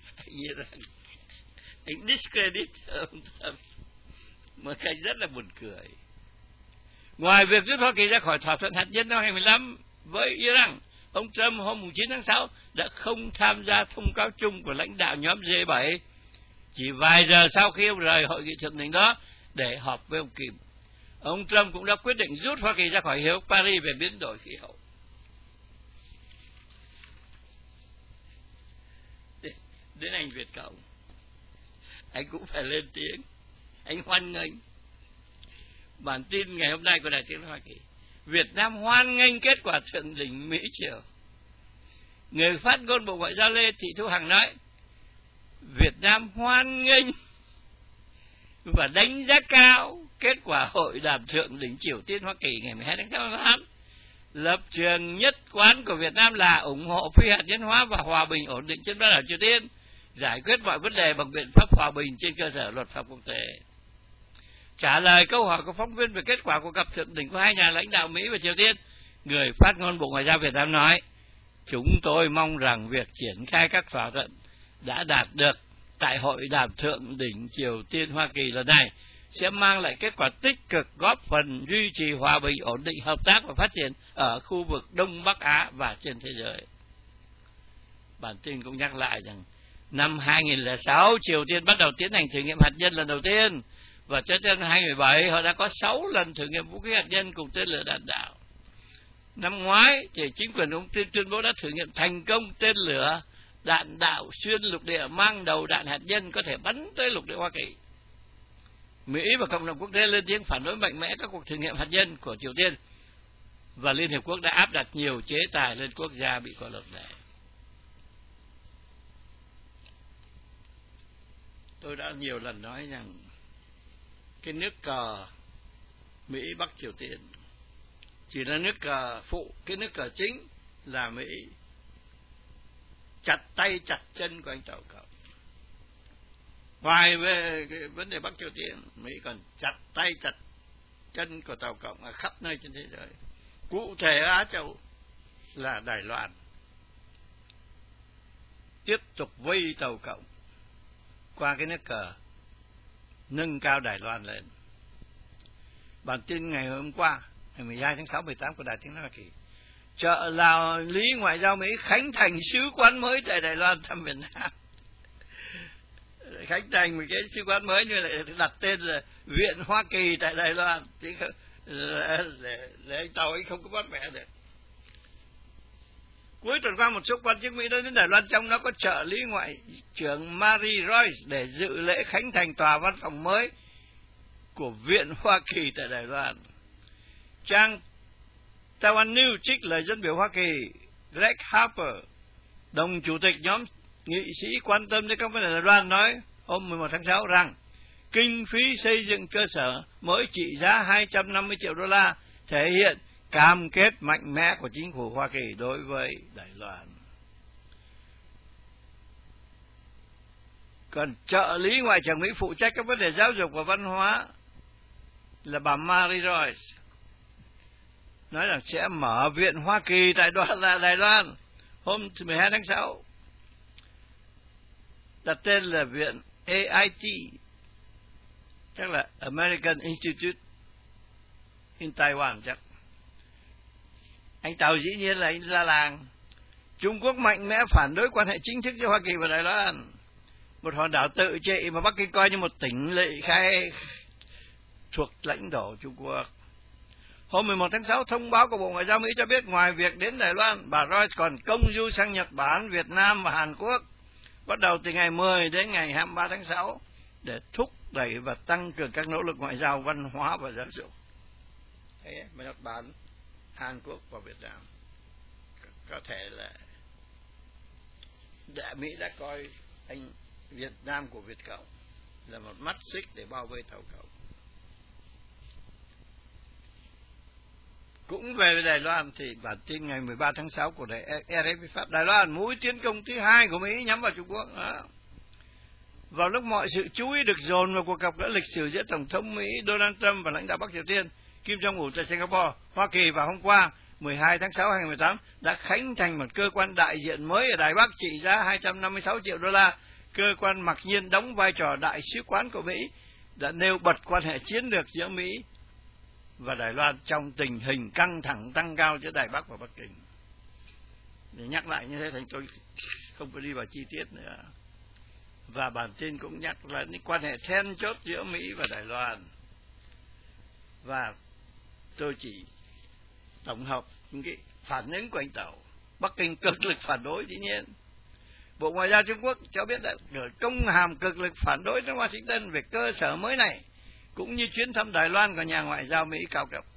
discredit ông Trump một cách rất là buồn cười. Ngoài việc rút Hoa Kỳ ra khỏi thỏa thuận hạt nhân năm 2015 với Iran, ông Trump hôm 9 tháng 6 đã không tham gia thông cáo chung của lãnh đạo nhóm G7 chỉ vài giờ sau khi ông rời hội nghị thượng đỉnh đó để họp với ông Kim. Ông Trump cũng đã quyết định rút Hoa Kỳ ra khỏi Hiệp ước Paris về biến đổi khí hậu. đến anh Việt Cộng, anh cũng phải lên tiếng, anh hoan nghênh. Bản tin ngày hôm nay của Đài Tiếng nói Hoa Kỳ: Việt Nam hoan nghênh kết quả thượng đỉnh Mỹ Triều. Người phát ngôn Bộ Ngoại giao Lê Thị Thu Hằng nói: Việt Nam hoan nghênh và đánh giá cao kết quả hội đàm thượng đỉnh Triều Tiên Hoa Kỳ ngày 12 tháng 6. Lập trường nhất quán của Việt Nam là ủng hộ phi hạt nhân hóa và hòa bình ổn định trên bán đảo Triều Tiên, giải quyết mọi vấn đề bằng biện pháp hòa bình trên cơ sở luật pháp quốc tế. Trả lời câu hỏi của phóng viên về kết quả của gặp thượng đỉnh của hai nhà lãnh đạo Mỹ và Triều Tiên, người phát ngôn Bộ Ngoại giao Việt Nam nói: Chúng tôi mong rằng việc triển khai các thỏa thuận đã đạt được tại hội đàm thượng đỉnh Triều Tiên Hoa Kỳ lần này sẽ mang lại kết quả tích cực, góp phần duy trì hòa bình, ổn định, hợp tác và phát triển ở khu vực Đông Bắc Á và trên thế giới. Bản tin cũng nhắc lại rằng năm 2006, Triều Tiên bắt đầu tiến hành thử nghiệm hạt nhân lần đầu tiên, và cho đến 2017 họ đã có 6 lần thử nghiệm vũ khí hạt nhân cùng tên lửa đạn đạo. Năm ngoái thì chính quyền ông tuyên bố đã thử nghiệm thành công tên lửa đạn đạo xuyên lục địa mang đầu đạn hạt nhân có thể bắn tới lục địa Hoa Kỳ. Mỹ và cộng đồng quốc tế lên tiếng phản đối mạnh mẽ các cuộc thử nghiệm hạt nhân của Triều Tiên, và Liên Hiệp Quốc đã áp đặt nhiều chế tài lên quốc gia bị cô lập này. Tôi đã nhiều lần nói rằng cái nước cờ Mỹ Bắc Triều Tiên chỉ là nước cờ phụ, cái nước cờ chính là Mỹ chặt tay chặt chân của anh Tàu Cộng. Ngoài về cái vấn đề Bắc Triều Tiên, Mỹ còn chặt tay chặt chân của Tàu Cộng ở khắp nơi trên thế giới. Cụ thể ở Á Châu là Đài Loan tiếp tục vây Tàu Cộng qua cái nước cờ, nâng cao Đài Loan lên. Bản tin ngày hôm qua, ngày 12 tháng 6, 18 của Đài Tiếng nói Hoa Kỳ: trợ lý ngoại giao Mỹ khánh thành sứ quán mới tại Đài Loan thăm Việt Nam. Khánh thành một cái sứ quán mới như lại đặt tên là Viện Hoa Kỳ tại Đài Loan, để anh Tàu ấy không có bắt mẹ được. Cuối tuần qua, một số quan chức Mỹ đã đến Đài Loan, trong đó có trợ lý ngoại trưởng Mary Royce, để dự lễ khánh thành tòa văn phòng mới của Viện Hoa Kỳ tại Đài Loan. Trang Taiwan News trích lời dân biểu Hoa Kỳ Greg Harper, đồng chủ tịch nhóm nghị sĩ quan tâm đến các vấn đề Đài Loan, nói hôm 11 tháng 6 rằng kinh phí xây dựng cơ sở mới trị giá 250 triệu đô la thể hiện cam kết mạnh mẽ của chính phủ Hoa Kỳ đối với Đài Loan. Còn trợ lý ngoại trưởng Mỹ phụ trách các vấn đề giáo dục và văn hóa là bà Mary Royce nói rằng sẽ mở Viện Hoa Kỳ tại Đài Loan hôm 12 tháng 6, đặt tên là Viện AIT, chắc là American Institute in Taiwan chắc. Anh Tàu dĩ nhiên là anh ra làng. Trung Quốc mạnh mẽ phản đối quan hệ chính thức giữa Hoa Kỳ và Đài Loan, một hòn đảo tự trị mà Bắc Kinh coi như một tỉnh lỵ khai thuộc lãnh thổ Trung Quốc. Hôm 11 tháng 6, thông báo của Bộ Ngoại giao Mỹ cho biết ngoài việc đến Đài Loan, bà Royce còn công du sang Nhật Bản, Việt Nam và Hàn Quốc bắt đầu từ ngày 10 đến ngày 23 tháng 6 để thúc đẩy và tăng cường các nỗ lực ngoại giao, văn hóa và giáo dục. Thế mà Nhật Bản, Hàn Quốc và Việt Nam có thể là Mỹ đã coi anh Việt Nam của Việt Cộng là một mắt xích để bao vây Tàu Cộng. Cũng về Đài Loan thì bản tin ngày 13 tháng 6 của đài RFI Pháp: Đài Loan mũi tiến công thứ hai của Mỹ nhắm vào Trung Quốc. Vào lúc mọi sự chú ý được dồn vào cuộc gặp gỡ lịch sử giữa Tổng thống Mỹ Donald Trump và lãnh đạo Bắc Triều Tiên Kim Jong-un tại Singapore, Hoa Kỳ vào hôm qua 12 tháng 6 2018 đã khánh thành một cơ quan đại diện mới ở Đài Bắc trị giá 256 triệu đô la. Cơ quan mặc nhiên đóng vai trò đại sứ quán của Mỹ, đã nêu bật quan hệ chiến lược giữa Mỹ và Đài Loan trong tình hình căng thẳng tăng cao giữa Đài Bắc và Bắc Kinh. Để nhắc lại như thế thì tôi không có đi vào chi tiết nữa. Và bản tin cũng nhắc là những quan hệ then chốt giữa Mỹ và Đài Loan. Và tôi chỉ tổng hợp những cái phản ứng của anh Tàu. Bắc Kinh cực lực phản đối dĩ nhiên. Bộ Ngoại giao Trung Quốc cho biết đã gửi công hàm cực lực phản đối đến Washington về cơ sở mới này, cũng như chuyến thăm Đài Loan của nhà ngoại giao Mỹ cao cấp.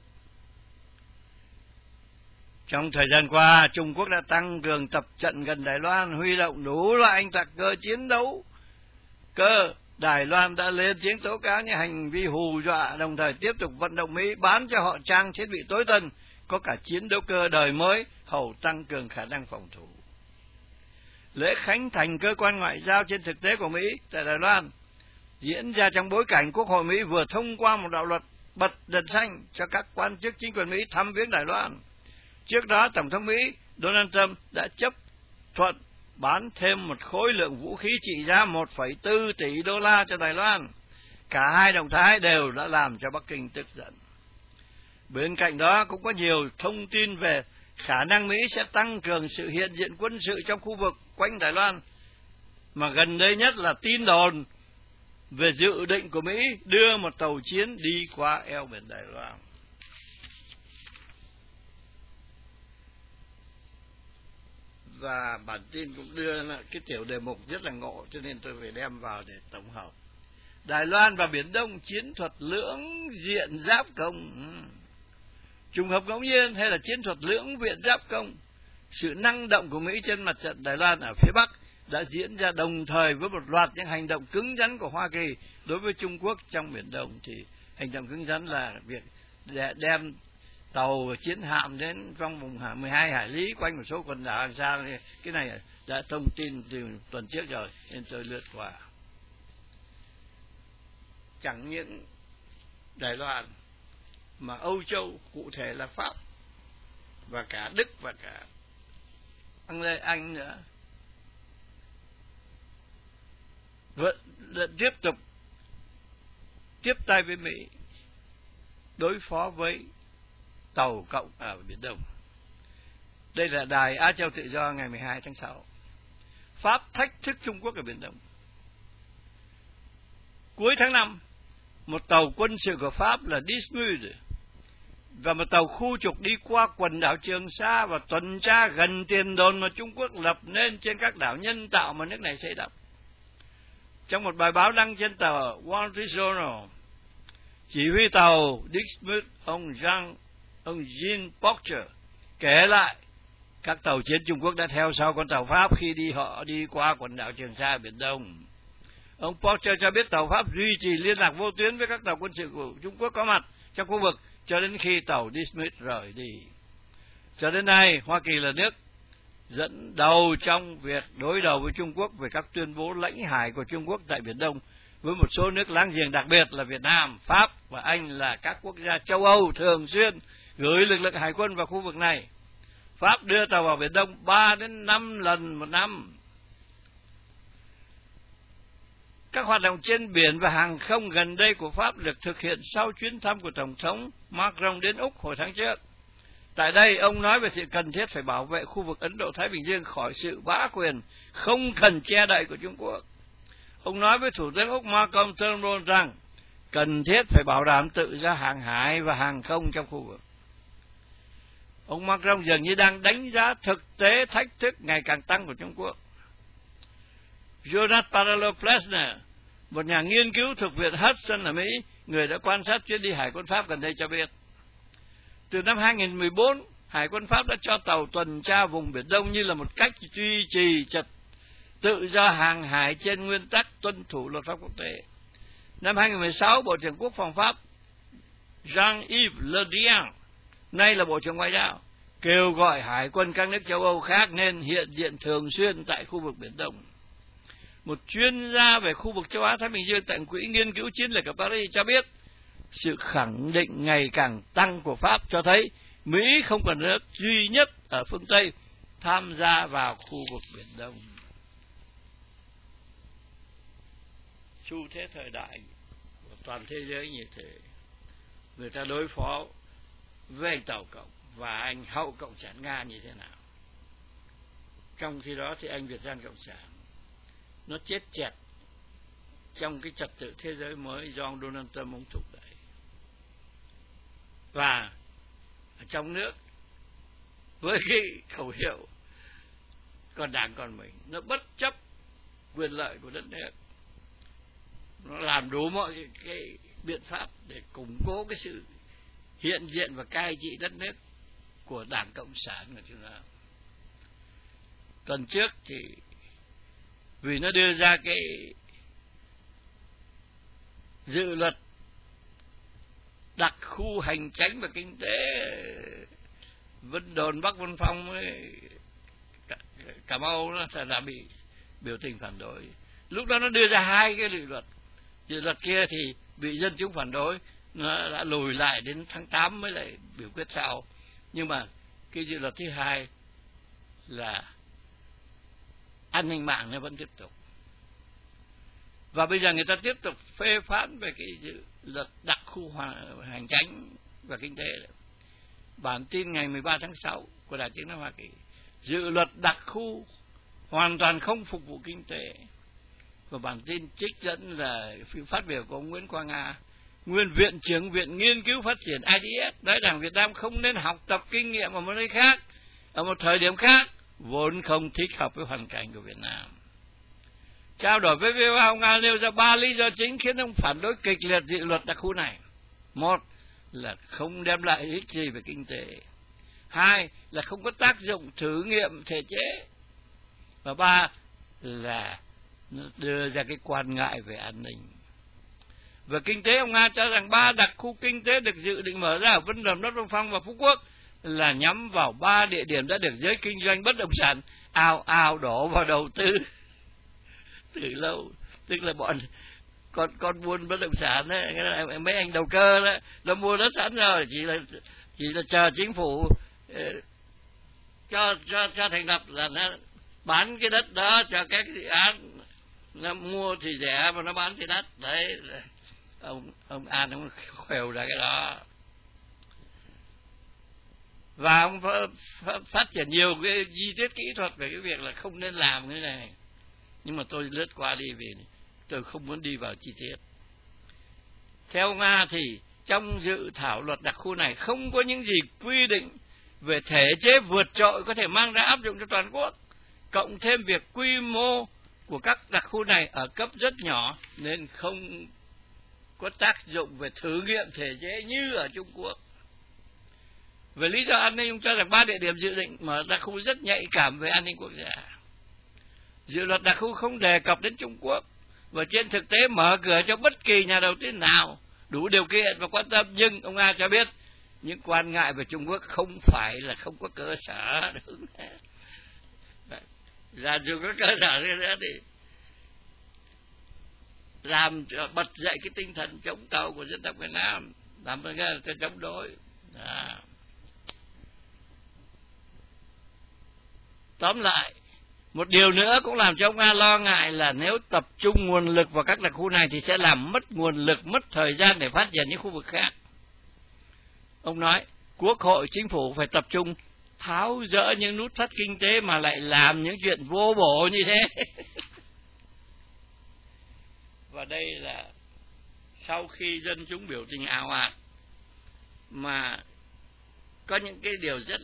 Trong thời gian qua, Trung Quốc đã tăng cường tập trận gần Đài Loan, huy động đủ loại anh tạc cơ chiến đấu cơ. Đài Loan đã lên tiếng tố cáo những hành vi hù dọa, đồng thời tiếp tục vận động Mỹ bán cho họ trang thiết bị tối tân, có cả chiến đấu cơ đời mới, hầu tăng cường khả năng phòng thủ. Lễ khánh thành cơ quan ngoại giao trên thực tế của Mỹ tại Đài Loan diễn ra trong bối cảnh Quốc hội Mỹ vừa thông qua một đạo luật bật đèn xanh cho các quan chức chính quyền Mỹ thăm viếng Đài Loan. Trước đó, Tổng thống Mỹ Donald Trump đã chấp thuận bán thêm một khối lượng vũ khí trị giá 1,4 tỷ đô la cho Đài Loan. Cả hai động thái đều đã làm cho Bắc Kinh tức giận. Bên cạnh đó cũng có nhiều thông tin về khả năng Mỹ sẽ tăng cường sự hiện diện quân sự trong khu vực quanh Đài Loan, mà gần đây nhất là tin đồn về dự định của Mỹ đưa một tàu chiến đi qua eo biển Đài Loan. Và bản tin cũng đưa là cái tiểu đề mục rất là ngộ, cho nên tôi phải đem vào để tổng hợp. Đài Loan và Biển Đông chiến thuật lưỡng diện giáp công. Trùng hợp ngẫu nhiên hay là chiến thuật lưỡng viện giáp công? Sự năng động của Mỹ trên mặt trận Đài Loan ở phía Bắc đã diễn ra đồng thời với một loạt những hành động cứng rắn của Hoa Kỳ đối với Trung Quốc trong Biển Đông. Thì hành động cứng rắn là việc đem tàu chiến hạm đến trong vùng 12 hải lý quanh một số quần đảo hàng xa. Cái này đã thông tin từ tuần trước rồi nên tôi lướt qua. Chẳng những Đài Loan mà Âu Châu, cụ thể là Pháp và cả Đức và cả Anh nữa, vẫn tiếp tục tiếp tay với Mỹ đối phó với tàu cộng ở Biển Đông. Đây là đài Á Châu Tự Do ngày 12 tháng 6. Pháp thách thức Trung Quốc ở Biển Đông. Cuối tháng 5, một tàu quân sự của Pháp là Dismude và một tàu khu trục đi qua quần đảo Trường Sa và tuần tra gần tiền đồn mà Trung Quốc lập nên trên các đảo nhân tạo mà nước này xây đắp. Trong một bài báo đăng trên tờ Wall Street Journal, chỉ huy tàu Dismude ông Jean Porcher kể lại các tàu chiến Trung Quốc đã theo sau con tàu Pháp khi họ đi qua quần đảo Trường Sa Biển Đông. Ông Porcher cho biết tàu Pháp duy trì liên lạc vô tuyến với các tàu quân sự của Trung Quốc có mặt trong khu vực cho đến khi tàu Dismude rời đi. Cho đến nay, Hoa Kỳ là nước dẫn đầu trong việc đối đầu với Trung Quốc về các tuyên bố lãnh hải của Trung Quốc tại Biển Đông, với một số nước láng giềng đặc biệt là Việt Nam, Pháp và Anh là các quốc gia châu Âu thường xuyên gửi lực lượng hải quân vào khu vực này. Pháp đưa tàu vào Biển Đông 3 đến 5 lần một năm. Các hoạt động trên biển và hàng không gần đây của Pháp được thực hiện sau chuyến thăm của Tổng thống Macron đến Úc hồi tháng trước. Tại đây, ông nói về sự cần thiết phải bảo vệ khu vực Ấn Độ-Thái Bình Dương khỏi sự bá quyền, không cần che đậy của Trung Quốc. Ông nói với Thủ tướng Úc Malcolm Turnbull rằng cần thiết phải bảo đảm tự do hàng hải và hàng không trong khu vực. Ông Macron dường như đang đánh giá thực tế thách thức ngày càng tăng của Trung Quốc. Jonathan Paralo Plesner, một nhà nghiên cứu thuộc Viện Hudson ở Mỹ, người đã quan sát chuyến đi Hải quân Pháp gần đây cho biết, từ năm 2014, Hải quân Pháp đã cho tàu tuần tra vùng Biển Đông như là một cách duy trì trật tự do hàng hải trên nguyên tắc tuân thủ luật pháp quốc tế. Năm 2016, Bộ trưởng Quốc phòng Pháp Jean-Yves Le Drian, nay là Bộ trưởng Ngoại giao, kêu gọi hải quân các nước châu Âu khác nên hiện diện thường xuyên tại khu vực Biển Đông. Một chuyên gia về khu vực châu Á-Thái Bình Dương tại Quỹ Nghiên cứu Chiến lược ở Paris cho biết, sự khẳng định ngày càng tăng của Pháp cho thấy Mỹ không còn nước duy nhất ở phương Tây tham gia vào khu vực Biển Đông. Xu thế thời đại của toàn thế giới như thế, người ta đối phó với anh Tàu Cộng và anh hậu Cộng sản Nga như thế nào? Trong khi đó thì anh Việt Nam Cộng sản nó chết chẹt trong cái trật tự thế giới mới do ông Donald Trump ông thúc đẩy. Và ở trong nước với cái khẩu hiệu còn Đảng còn mình, nó bất chấp quyền lợi của đất nước, nó làm đủ mọi cái biện pháp để củng cố cái sự hiện diện và cai trị đất nước của Đảng Cộng sản của chúng ta. Tuần trước thì vì nó đưa ra cái dự luật đặc khu hành chánh và kinh tế Vân Đồn, Bắc Vân Phong với Cà Mau, nó đã bị biểu tình phản đối. Lúc đó nó đưa ra hai cái dự luật kia thì bị dân chúng phản đối, nó đã lùi lại đến tháng 8 mới lại biểu quyết sau. Nhưng mà cái dự luật thứ hai là an ninh mạng nó vẫn tiếp tục. Và bây giờ người ta tiếp tục phê phán về cái dự luật đặc khu hành chánh và kinh tế. Bản tin ngày 13 tháng 6 của Đài Tiếng nói Hoa Kỳ, dự luật đặc khu hoàn toàn không phục vụ kinh tế. Và bản tin trích dẫn là phát biểu của ông Nguyễn Quang Nga, nguyên viện trưởng Viện Nghiên cứu Phát triển IDS, nói rằng Việt Nam không nên học tập kinh nghiệm ở một nơi khác, ở một thời điểm khác, vốn không thích hợp với hoàn cảnh của Việt Nam. Trao đổi với VOA, ông Nga nêu ra 3 lý do chính khiến ông phản đối kịch liệt dự luật đặc khu này. Một là không đem lại ích gì về kinh tế. Hai là không có tác dụng thử nghiệm thể chế. Và ba là đưa ra cái quan ngại về an ninh. Về kinh tế, ông Nga cho rằng 3 đặc khu kinh tế được dự định mở ra ở Vân Đồn, Bắc Vân Phong và Phú Quốc là nhắm vào 3 địa điểm đã được giới kinh doanh bất động sản ào ào đổ vào đầu tư từ lâu. Tức là bọn con buôn bất động sản đấy, mấy anh đầu cơ đó, nó mua đất sẵn rồi, chỉ là chờ chính phủ cho thành lập là nó bán cái đất đó cho các dự án, nó mua thì rẻ mà nó bán thì đắt. Đấy, ông An ông khều ra cái đó. Và ông phát triển nhiều cái chi tiết kỹ thuật về cái việc là không nên làm cái này. Nhưng mà tôi lướt qua đi vì tôi không muốn đi vào chi tiết. Theo ông Nga thì trong dự thảo luật đặc khu này không có những gì quy định về thể chế vượt trội có thể mang ra áp dụng cho toàn quốc. Cộng thêm việc quy mô của các đặc khu này ở cấp rất nhỏ nên không có tác dụng về thử nghiệm thể chế như ở Trung Quốc. Về lý do an ninh, ông cho rằng 3 địa điểm dự định mở đặc khu rất nhạy cảm về an ninh quốc gia. Dự luật đặc khu không đề cập đến Trung Quốc, và trên thực tế mở cửa cho bất kỳ nhà đầu tư nào đủ điều kiện và quan tâm. Nhưng ông Nga cho biết những quan ngại về Trung Quốc không phải là không có cơ sở. Đúng. Là dù có cơ sở nữa thì làm bật dậy cái tinh thần chống Tàu của dân tộc Việt Nam, làm cái chống đối. Tóm lại, một điều nữa cũng làm cho ông Nga lo ngại là nếu tập trung nguồn lực vào các đặc khu này thì sẽ làm mất nguồn lực, mất thời gian để phát triển những khu vực khác. Ông nói, Quốc hội, Chính phủ phải tập trung tháo dỡ những nút thắt kinh tế mà lại làm những chuyện vô bổ như thế. Và đây là sau khi dân chúng biểu tình ào ạt mà có những cái điều rất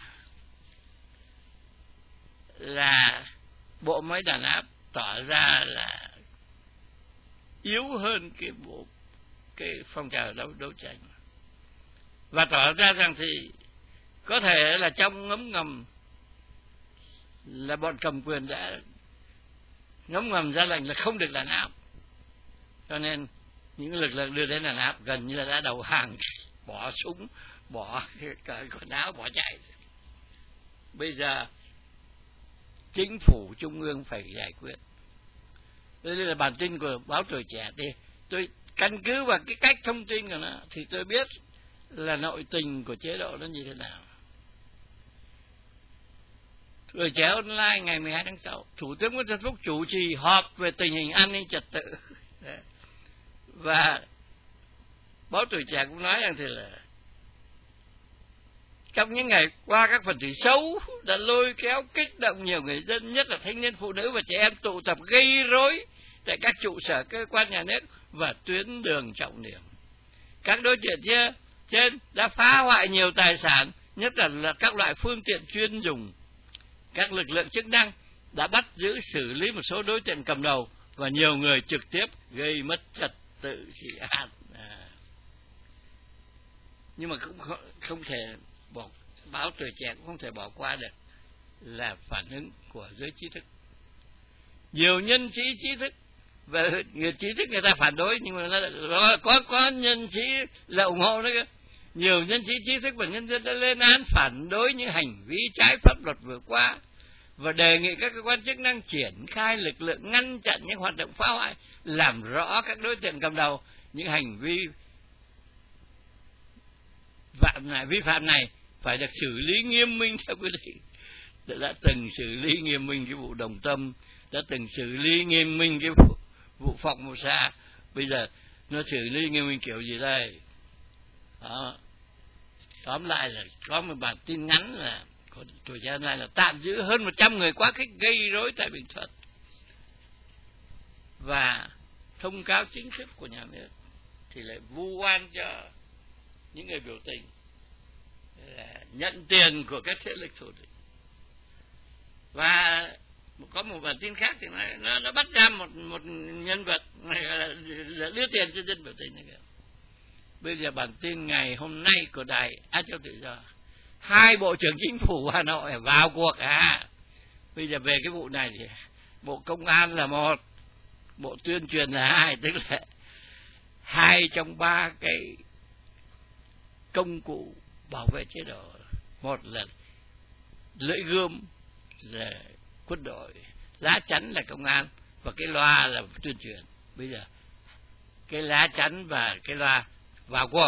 là bộ máy đàn áp tỏ ra là yếu hơn cái phong trào đấu tranh, và tỏ ra rằng thì có thể là trong ngấm ngầm là bọn cầm quyền đã ngấm ngầm ra lệnh là không được đàn áp, cho nên những lực lượng đưa đến đàn áp gần như là đã đầu hàng, bỏ súng, bỏ cởi quần áo, bỏ chạy. Bây giờ chính phủ trung ương phải giải quyết. Đây là bản tin của báo Tuổi Trẻ. Thì tôi căn cứ vào cái cách thông tin của nó thì tôi biết là nội tình của chế độ nó như thế nào. Tuổi Trẻ Online ngày 12 tháng 6, Thủ tướng Nguyễn Xuân Phúc chủ trì họp về tình hình an ninh trật tự. Và báo Tuổi Trẻ cũng nói rằng thì là trong những ngày qua, các phần tử xấu đã lôi kéo kích động nhiều người dân, nhất là thanh niên, phụ nữ và trẻ em tụ tập gây rối tại các trụ sở cơ quan nhà nước và tuyến đường trọng điểm. Các đối tượng trên đã phá hoại nhiều tài sản, nhất là các loại phương tiện chuyên dùng, các lực lượng chức năng đã bắt giữ xử lý một số đối tượng cầm đầu và nhiều người trực tiếp gây mất trật tự trị an. Nhưng mà cũng không thể báo Tuổi Trẻ cũng không thể bỏ qua được là phản ứng của giới trí thức. Nhiều nhân sĩ trí thức và người trí thức người ta phản đối, nhưng mà có nhân sĩ là ủng hộ nữa. Nhiều nhân sĩ trí thức và nhân dân đã lên án phản đối những hành vi trái pháp luật vừa qua và đề nghị các cơ quan chức năng triển khai lực lượng ngăn chặn những hoạt động phá hoại, làm rõ các đối tượng cầm đầu. Những hành vi vi phạm này phải được xử lý nghiêm minh theo quy định. Đã từng xử lý nghiêm minh cái vụ Đồng Tâm, đã từng xử lý nghiêm minh cái vụ Phòng Một Sa, bây giờ nó xử lý nghiêm minh kiểu gì đây? Đó. Tóm lại là có một bản tin ngắn là của Tuổi Trẻ này là tạm giữ hơn 100 người quá khích gây rối tại Bình Thuận và thông cáo chính thức của nhà nước thì lại vu oan cho những người biểu tình là nhận tiền của các thế lực thù địch. Và có một bản tin khác thì nó bắt ra một nhân vật là đưa tiền cho dân biểu tình này kìa. Bây giờ bản tin ngày hôm nay của đài Á Châu Tự Do, 2 bộ trưởng chính phủ Hà Nội vào cuộc. Bây giờ về cái vụ này thì Bộ Công an là 1, Bộ Tuyên truyền là 2, tức là 2 trong 3 cái công cụ bảo vệ chế độ. Một là lưỡi gươm là quân đội, lá chắn là công an và cái loa là tuyên truyền. Bây giờ cái lá chắn và cái loa vào cuộc.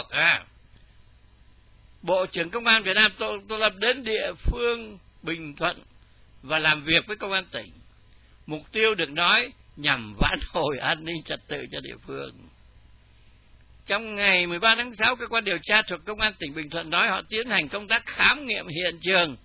Bộ trưởng Công an Việt Nam Tô Lâm đến địa phương Bình Thuận và làm việc với công an tỉnh. Mục tiêu được nói nhằm vãn hồi an ninh trật tự cho địa phương. Trong ngày 13 tháng 6, cơ quan điều tra thuộc Công an tỉnh Bình Thuận nói họ tiến hành công tác khám nghiệm hiện trường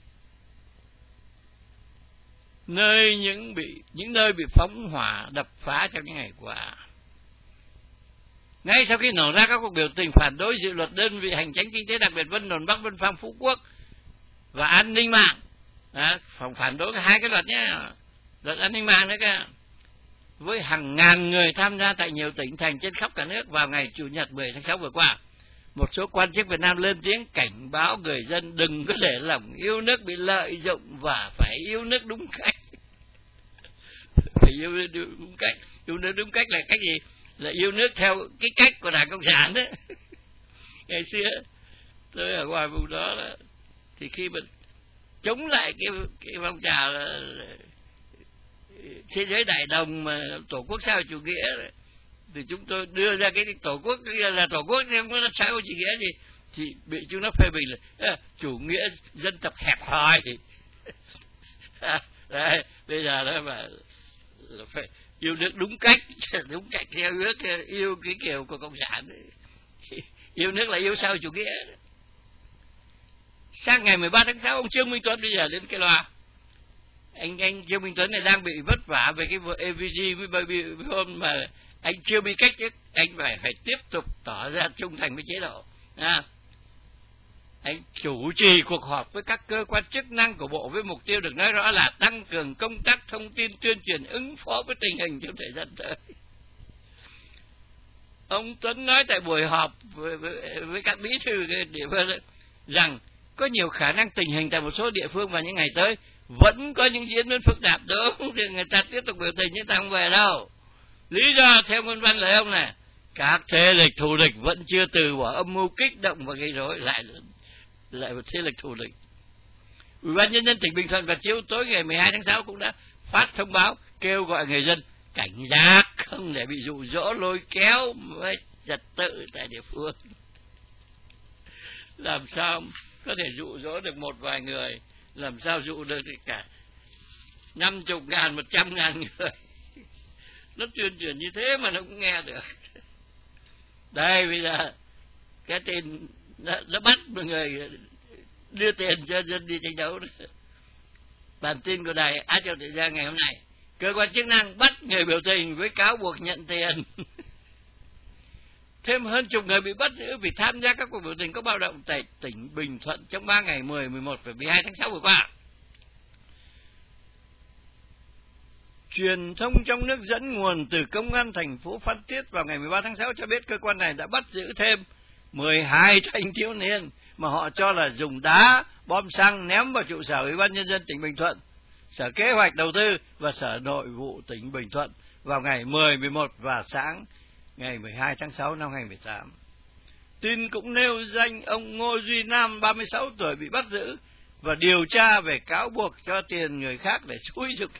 những nơi bị phóng hỏa đập phá trong những ngày qua. Ngay sau khi nổ ra các cuộc biểu tình phản đối dự luật đơn vị hành chính kinh tế đặc biệt Vân Đồn Bắc, Vân Phong, Phú Quốc và an ninh mạng, phản đối 2 cái luật nhé, luật an ninh mạng nữa kìa, với hàng ngàn người tham gia tại nhiều tỉnh thành trên khắp cả nước vào ngày Chủ nhật 10 tháng 6 vừa qua. Một số quan chức Việt Nam lên tiếng cảnh báo người dân đừng có để lòng yêu nước bị lợi dụng và phải yêu nước đúng cách. Phải yêu nước đúng cách. Yêu nước đúng cách là cách gì? Là yêu nước theo cái cách của Đảng Cộng sản đấy. Ngày xưa tôi ở ngoài vùng đó là, thì khi mà chống lại cái phong trào thế giới đại đồng mà tổ quốc xã hội chủ nghĩa thì chúng tôi đưa ra cái tổ quốc là tổ quốc nhưng nó xã hội chủ nghĩa gì thì bị chúng nó phê bình là chủ nghĩa dân tộc hẹp hòi. Đấy, bây giờ đó mà là phải yêu nước đúng cách theo nước yêu cái kiểu của cộng sản đấy. Yêu nước là yêu xã hội chủ nghĩa. Sang ngày 13 tháng 6 ông Trương Minh Tuấn bây giờ đến cái loa. Anh Trương Minh Tuấn này đang bị vất vả về cái vụ AVG với Baby Home mà anh chưa bị cách chức, anh phải tiếp tục tỏ ra trung thành với chế độ. Anh chủ trì cuộc họp với các cơ quan chức năng của bộ với mục tiêu được nói rõ là tăng cường công tác thông tin tuyên truyền ứng phó với tình hình trong thời gian tới. Ông Tuấn nói tại buổi họp với các bí thư địa phương rằng có nhiều khả năng tình hình tại một số địa phương vào những ngày tới vẫn có những diễn biến phức tạp. Đúng thì người ta tiếp tục biểu tình nhưng ta không về đâu. Lý do theo nguyên văn là ông này, các thế lực thù địch vẫn chưa từ bỏ âm mưu kích động và gây rối, lại một thế lực thù địch. Ủy ban nhân dân tỉnh Bình Thuận vào chiều tối ngày 12 tháng 6 cũng đã phát thông báo kêu gọi người dân cảnh giác không để bị dụ dỗ lôi kéo với trật tự tại địa phương. Làm sao có thể dụ dỗ được một vài người, làm sao dụ được cả 50.000, 100.000 người. Nó tuyên truyền như thế mà nó cũng nghe được. Đây bây giờ cái tin nó bắt một người đưa tiền cho dân đi tranh đấu. Bản tin của đài Á Châu Tự Do ngày hôm nay, cơ quan chức năng bắt người biểu tình với cáo buộc nhận tiền. Thêm hơn chục người bị bắt giữ vì tham gia các cuộc biểu tình có bạo động tại tỉnh Bình Thuận trong 3 ngày 10, 11 và 12 tháng 6 vừa qua. Truyền thông trong nước dẫn nguồn từ Công an thành phố Phan Thiết vào ngày 13 tháng 6 cho biết cơ quan này đã bắt giữ thêm 12 thanh thiếu niên mà họ cho là dùng đá, bom xăng ném vào trụ sở Ủy ban Nhân dân tỉnh Bình Thuận, Sở Kế hoạch Đầu tư và Sở Nội vụ tỉnh Bình Thuận vào ngày 10, 11 và sáng ngày 12 tháng 6 năm 2018. Tin cũng nêu danh ông Ngô Duy Nam, 36 tuổi, bị bắt giữ và điều tra về cáo buộc cho tiền người khác để xúi giục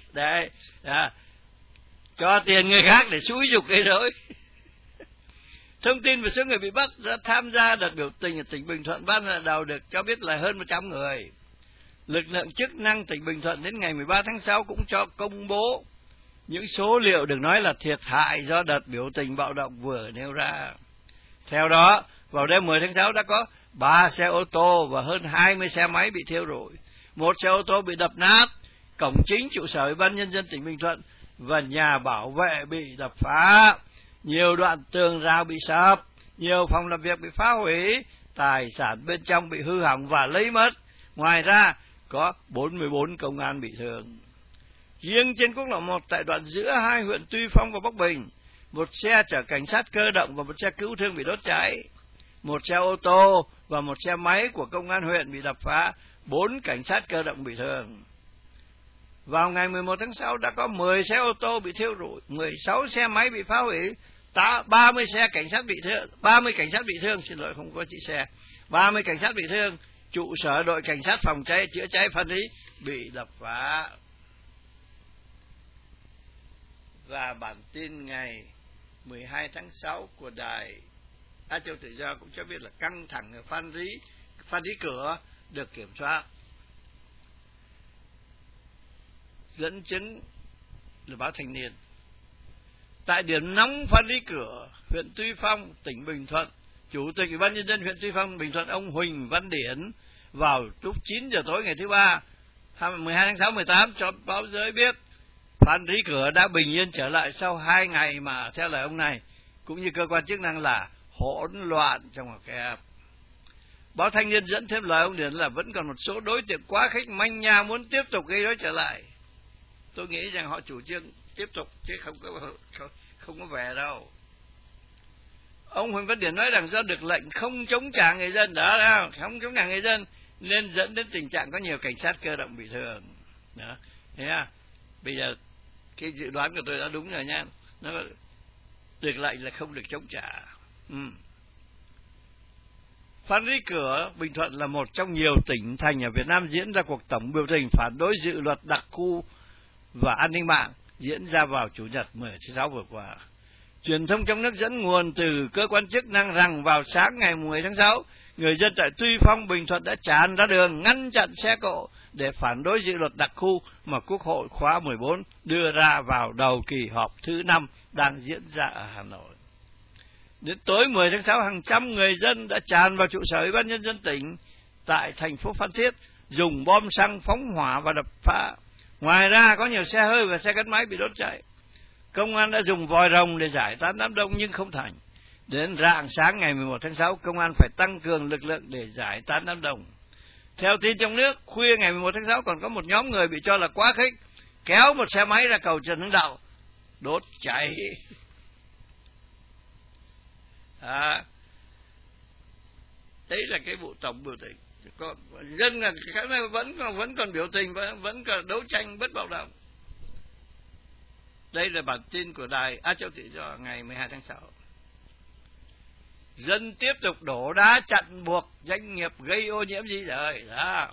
cho tiền người khác để xúi giục gây rối. Thông tin về số người bị bắt đã tham gia đợt biểu tình ở tỉnh Bình Thuận ban đầu được cho biết là hơn 100 người. Lực lượng chức năng tỉnh Bình Thuận đến ngày 13 tháng 6 cũng cho công bố những số liệu được nói là thiệt hại do đợt biểu tình bạo động vừa nêu ra. Theo đó, vào đêm 10 tháng 6 đã có 3 xe ô tô và hơn 20 xe máy bị thiêu rụi, 1 xe ô tô bị đập nát, cổng chính trụ sở Ủy ban Nhân dân tỉnh Bình Thuận và nhà bảo vệ bị đập phá, nhiều đoạn tường rào bị sập, nhiều phòng làm việc bị phá hủy, tài sản bên trong bị hư hỏng và lấy mất. Ngoài ra, có 44 công an bị thương. Riêng trên quốc lộ 1 tại đoạn giữa hai huyện Tuy Phong và Bắc Bình, 1 xe chở cảnh sát cơ động và 1 xe cứu thương bị đốt cháy, 1 xe ô tô và 1 xe máy của công an huyện bị đập phá, 4 cảnh sát cơ động bị thương. Vào ngày 11 tháng 6 đã có 10 xe ô tô bị thiêu rụi, 16 xe máy bị phá hủy, 30 cảnh sát bị thương, không có chữ xe, 30 cảnh sát bị thương, trụ sở đội cảnh sát phòng cháy chữa cháy Phan Rí bị đập phá. Và bản tin ngày 12 tháng 6 của đài Á Châu Tự Do cũng cho biết là căng thẳng ở Phan Rí Cửa được kiểm soát. Dẫn chứng là báo Thanh Niên. Tại điểm nóng Phan Rí Cửa, huyện Tuy Phong, tỉnh Bình Thuận, Chủ tịch Ủy ban Nhân dân huyện Tuy Phong, Bình Thuận ông Huỳnh Văn Điển vào lúc 9 giờ tối ngày thứ Ba, 12 tháng 6, 18 cho báo giới biết Phan Rí Cửa đã bình yên trở lại sau 2 ngày mà theo lời ông này cũng như cơ quan chức năng là hỗn loạn trong ngoặc kép. Báo Thanh Niên dẫn thêm lời ông Điển là vẫn còn một số đối tượng quá khích manh nha muốn tiếp tục gây rối trở lại. Tôi nghĩ rằng họ chủ trương tiếp tục chứ không có về đâu. Ông Huỳnh Văn Điển nói rằng do được lệnh không chống trả người dân, không chống trả người dân nên dẫn đến tình trạng có nhiều cảnh sát cơ động bị thương. Đó. Thế à? Bây giờ cái dự đoán của tôi đã đúng rồi nha. Nó được lệnh là không được chống trả. Phan Rí Cửa, Bình Thuận là một trong nhiều tỉnh thành ở Việt Nam diễn ra cuộc tổng biểu tình phản đối dự luật đặc khu và an ninh mạng diễn ra vào Chủ nhật 10 tháng 6 vừa qua. Truyền thông trong nước dẫn nguồn từ cơ quan chức năng rằng vào sáng ngày 10 tháng 6, người dân tại Tuy Phong, Bình Thuận đã tràn ra đường ngăn chặn xe cộ để phản đối dự luật đặc khu mà Quốc hội khóa 14 đưa ra vào đầu kỳ họp thứ 5 đang diễn ra ở Hà Nội. Đến tối 10 tháng 6, hàng trăm người dân đã tràn vào trụ sở Ủy ban Nhân dân tỉnh tại thành phố Phan Thiết, dùng bom xăng phóng hỏa và đập phá. Ngoài ra có nhiều xe hơi và xe gắn máy bị đốt cháy. Công an đã dùng vòi rồng để giải tán đám đông nhưng không thành. Đến rạng sáng ngày 11 tháng 6, công an phải tăng cường lực lượng để giải tán đám đông. Theo tin trong nước, khuya ngày 11 tháng 6 còn có một nhóm người bị cho là quá khích, kéo một xe máy ra cầu Trần Hưng Đạo, đốt cháy. Đấy là cái vụ tổng biểu tình. Dân là cái này vẫn còn biểu tình, vẫn còn đấu tranh bất bạo động. Đây là bản tin của đài Á Châu Tự Do ngày 12 tháng 6. Dân tiếp tục đổ đá chặn buộc doanh nghiệp gây ô nhiễm gì rồi đó.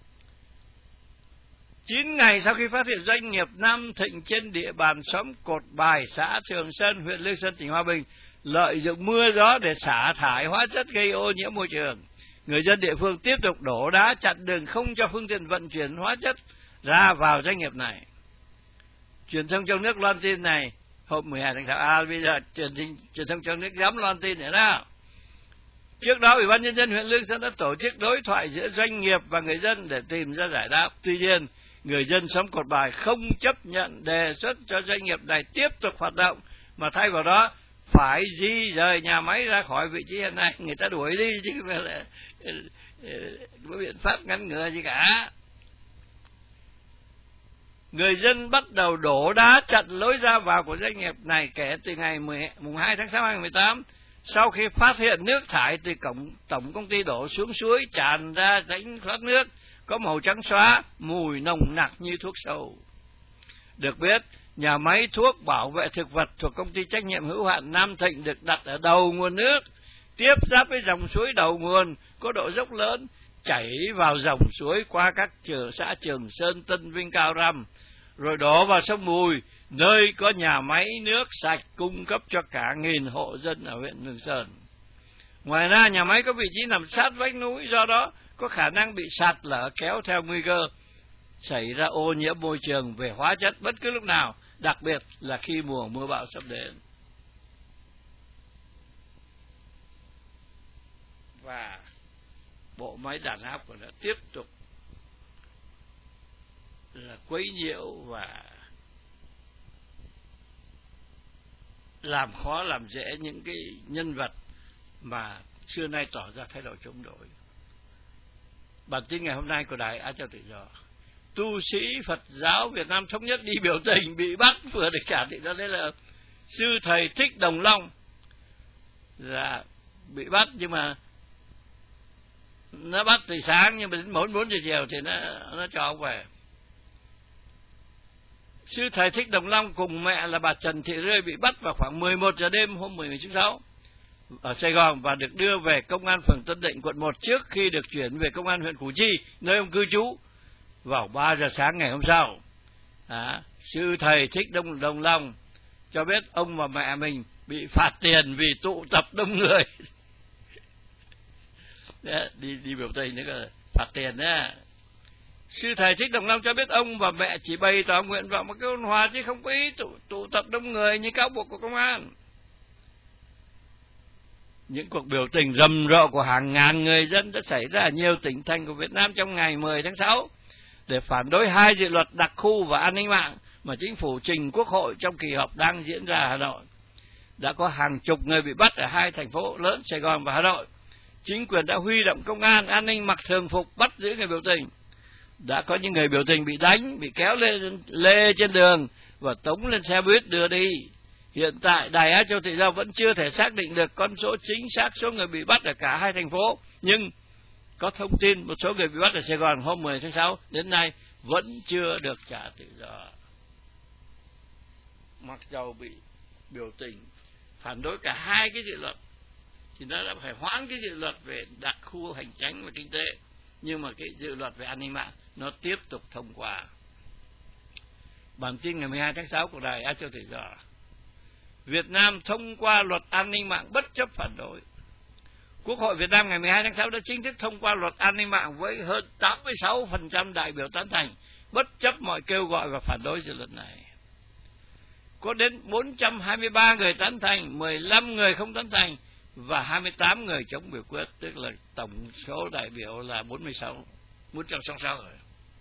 9 ngày sau khi phát hiện doanh nghiệp Nam Thịnh trên địa bàn xóm Cột Bài, xã Trường Sơn, huyện Lương Sơn, tỉnh Hòa Bình lợi dụng mưa gió để xả thải hóa chất gây ô nhiễm môi trường, người dân địa phương tiếp tục đổ đá chặn đường không cho phương tiện vận chuyển hóa chất ra vào doanh nghiệp này. Truyền thông trong nước loan tin này hôm 12 tháng 6. Bây giờ truyền thông trong nước dám loan tin nữa nào. Trước đó, Ủy ban Nhân dân huyện Lương Sơn đã tổ chức đối thoại giữa doanh nghiệp và người dân để tìm ra giải đáp. Tuy nhiên, người dân xóm Cột Bài không chấp nhận đề xuất cho doanh nghiệp này tiếp tục hoạt động, mà thay vào đó phải di rời nhà máy ra khỏi vị trí hiện nay. Người ta đuổi đi chứ không phải là có biện pháp ngăn ngừa gì cả. người dân bắt đầu đổ đá chặn lối ra vào của doanh nghiệp này kể từ ngày mùng 2 tháng 6 năm 2018. Sau khi phát hiện nước thải từ tổng công ty đổ xuống suối tràn ra rãnh thoát nước có màu trắng xóa, mùi nồng nặc như thuốc sâu. Được biết, nhà máy thuốc bảo vệ thực vật thuộc công ty trách nhiệm hữu hạn Nam Thịnh được đặt ở đầu nguồn nước, tiếp giáp với dòng suối đầu nguồn có độ dốc lớn, chảy vào dòng suối qua các xã Trường Sơn, Tân Vinh, Cao Răm, rồi đổ vào sông Mùi, nơi có nhà máy nước sạch cung cấp cho cả 1.000 hộ dân ở huyện Hương Sơn. Ngoài ra, nhà máy có vị trí nằm sát vách núi, do đó có khả năng bị sạt lở kéo theo nguy cơ xảy ra ô nhiễm môi trường về hóa chất bất cứ lúc nào, đặc biệt là khi mùa mưa bão sắp đến. Và bộ máy đàn áp của nó tiếp tục là quấy nhiễu và làm khó làm dễ những cái nhân vật mà xưa nay tỏ ra thái độ chống đối. Bản tin ngày hôm nay của Đài Á Châu Tự Do: tu sĩ Phật giáo Việt Nam Thống Nhất đi biểu tình bị bắt vừa được trả tự do. Đấy là sư thầy Thích Đồng Long là bị bắt, nhưng mà nó bắt từ sáng, nhưng mà đến 4 giờ chiều thì nó cho ông về. Sư thầy Thích Đồng Long cùng mẹ là bà Trần Thị Rươi bị bắt vào khoảng 11 giờ đêm hôm 10 tháng 6 ở Sài Gòn và được đưa về công an phường Tân Định, quận 1 trước khi được chuyển về công an huyện Củ Chi, nơi ông cư trú, vào 3 giờ sáng ngày hôm sau. Sư thầy Thích Đồng Long cho biết ông và mẹ mình bị phạt tiền vì tụ tập đông người. Đi biểu tình nữa là phạt tiền đó. Sư thầy Thích Đồng Long cho biết ông và mẹ chỉ bày tỏ nguyện vọng một cái ôn hòa chứ không có ý tụ tập đông người như cáo buộc của công an. Những cuộc biểu tình rầm rộ của hàng ngàn người dân đã xảy ra ở nhiều tỉnh thành của Việt Nam trong ngày 10 tháng 6 để phản đối 2 dự luật đặc khu và an ninh mạng mà chính phủ trình Quốc hội trong kỳ họp đang diễn ra ở Hà Nội. Đã có hàng chục người bị bắt ở 2 thành phố lớn Sài Gòn và Hà Nội. Chính quyền đã huy động công an, an ninh mặc thường phục bắt giữ người biểu tình. Đã có những người biểu tình bị đánh, bị kéo lê trên đường và tống lên xe buýt đưa đi. Hiện tại, Đài Á Châu Tự Do vẫn chưa thể xác định được con số chính xác số người bị bắt ở cả 2 thành phố, nhưng có thông tin một số người bị bắt ở Sài Gòn hôm 10 tháng 6 đến nay vẫn chưa được trả tự do. Mặc dầu bị biểu tình phản đối cả 2 cái dự luật thì nó đã phải hoãn cái dự luật về đặc khu hành chính và kinh tế, nhưng mà cái dự luật về an ninh mạng nó tiếp tục thông qua. Bản tin ngày 12 tháng 6 của Đài Á Châu Tự Do: Việt Nam thông qua luật an ninh mạng bất chấp phản đối. Quốc hội Việt Nam ngày 12 tháng 6 đã chính thức thông qua luật an ninh mạng với hơn 86% đại biểu tán thành, bất chấp mọi kêu gọi và phản đối dự luật này. Có đến 423 người tán thành, 15 người không tán thành và 28 người chống biểu quyết, tức là tổng số đại biểu là 466 người.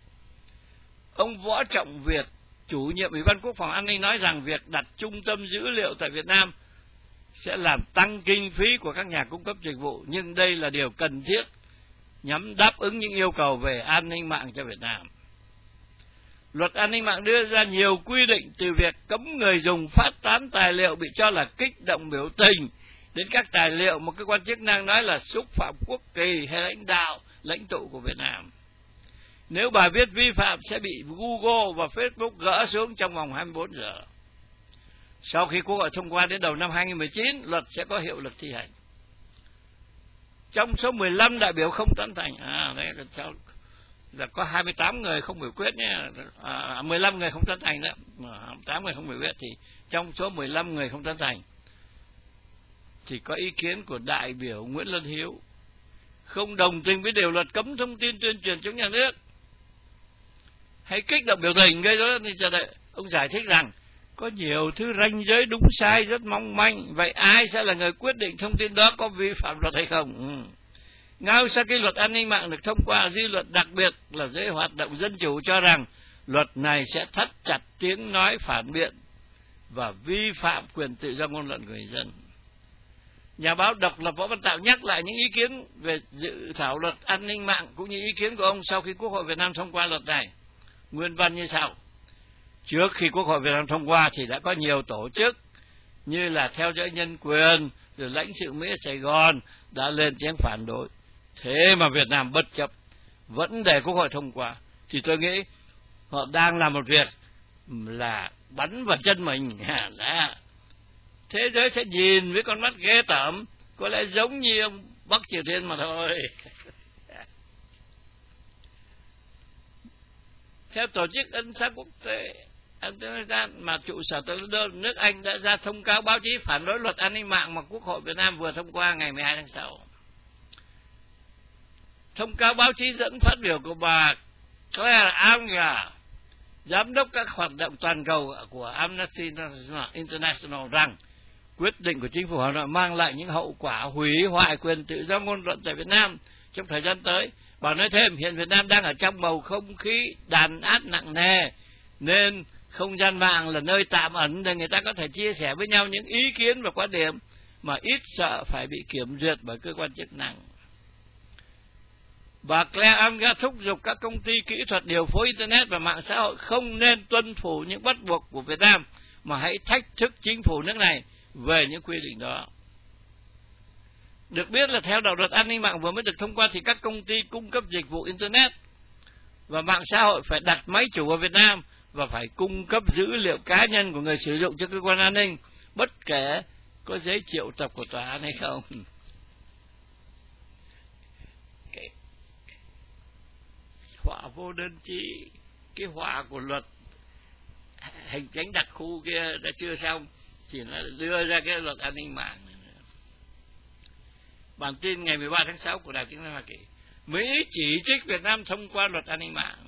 Ông Võ Trọng Việt, chủ nhiệm Ủy ban Quốc phòng An ninh nói rằng việc đặt trung tâm dữ liệu tại Việt Nam sẽ làm tăng kinh phí của các nhà cung cấp dịch vụ, nhưng đây là điều cần thiết nhằm đáp ứng những yêu cầu về an ninh mạng cho Việt Nam. Luật an ninh mạng đưa ra nhiều quy định từ việc cấm người dùng phát tán tài liệu bị cho là kích động biểu tình đến các tài liệu mà cơ quan chức năng nói là xúc phạm quốc kỳ hay lãnh tụ của Việt Nam. Nếu bài viết vi phạm sẽ bị Google và Facebook gỡ xuống trong vòng 24 giờ. Sau khi Quốc hội thông qua đến đầu năm 2019, luật sẽ có hiệu lực thi hành. Trong số 15 đại biểu không tán thành, là có 28 người không biểu quyết nhé, 15 người không tán thành đó, 8 người không biểu quyết, thì trong số 15 người không tán thành thì có ý kiến của đại biểu Nguyễn Lân Hiếu, không đồng tình với điều luật cấm thông tin tuyên truyền chống nhà nước hay kích động biểu tình gây rối. Thì ông giải thích rằng có nhiều thứ ranh giới đúng sai rất mong manh, vậy ai sẽ là người quyết định thông tin đó có vi phạm luật hay không? Ngay sau khi luật an ninh mạng được thông qua, dư luận đặc biệt là giới hoạt động dân chủ cho rằng luật này sẽ thắt chặt tiếng nói phản biện và vi phạm quyền tự do ngôn luận của người dân. Nhà báo độc lập Võ Văn Tạo nhắc lại những ý kiến về dự thảo luật an ninh mạng cũng như ý kiến của ông sau khi Quốc hội Việt Nam thông qua luật này. Nguyên văn như sau: Trước khi Quốc hội Việt Nam thông qua thì đã có nhiều tổ chức như là theo dõi nhân quyền, rồi lãnh sự Mỹ ở Sài Gòn đã lên tiếng phản đối. Thế mà Việt Nam bất chấp vẫn để Quốc hội thông qua, thì tôi nghĩ họ đang làm một việc là bắn vào chân mình. Thế giới sẽ nhìn với con mắt ghê tởm, có lẽ giống như ông Bắc Triều Tiên mà thôi. Theo Tổ chức Ân xá Quốc tế mà trụ sở tại nước Anh đã ra thông cáo báo chí phản đối luật an ninh mạng mà Quốc hội Việt Nam vừa thông qua ngày 12 tháng 6. Thông cáo báo chí dẫn phát biểu của bà Claire Anga, giám đốc các hoạt động toàn cầu của Amnesty International rằng quyết định của chính phủ Hà Nội mang lại những hậu quả hủy hoại quyền tự do ngôn luận tại Việt Nam trong thời gian tới. Bà nói thêm, hiện Việt Nam đang ở trong bầu không khí đàn áp nặng nề, nên không gian mạng là nơi tạm ẩn để người ta có thể chia sẻ với nhau những ý kiến và quan điểm mà ít sợ phải bị kiểm duyệt bởi cơ quan chức năng. Bà Claire Anga thúc giục các công ty kỹ thuật điều phối Internet và mạng xã hội không nên tuân thủ những bắt buộc của Việt Nam, mà hãy thách thức chính phủ nước này về những quy định đó. Được biết là theo đạo luật an ninh mạng vừa mới được thông qua thì các công ty cung cấp dịch vụ Internet và mạng xã hội phải đặt máy chủ ở Việt Nam và phải cung cấp dữ liệu cá nhân của người sử dụng cho cơ quan an ninh, bất kể có giấy triệu tập của tòa án hay không. Cái họa vô đơn chí, cái họa của luật hành chính đặc khu kia đã chưa xong thì nó đưa ra cái luật an ninh mạng. Bản tin ngày 13 tháng 6 của Đài Tiếng nói Hoa Kỳ, Mỹ chỉ trích Việt Nam thông qua luật an ninh mạng.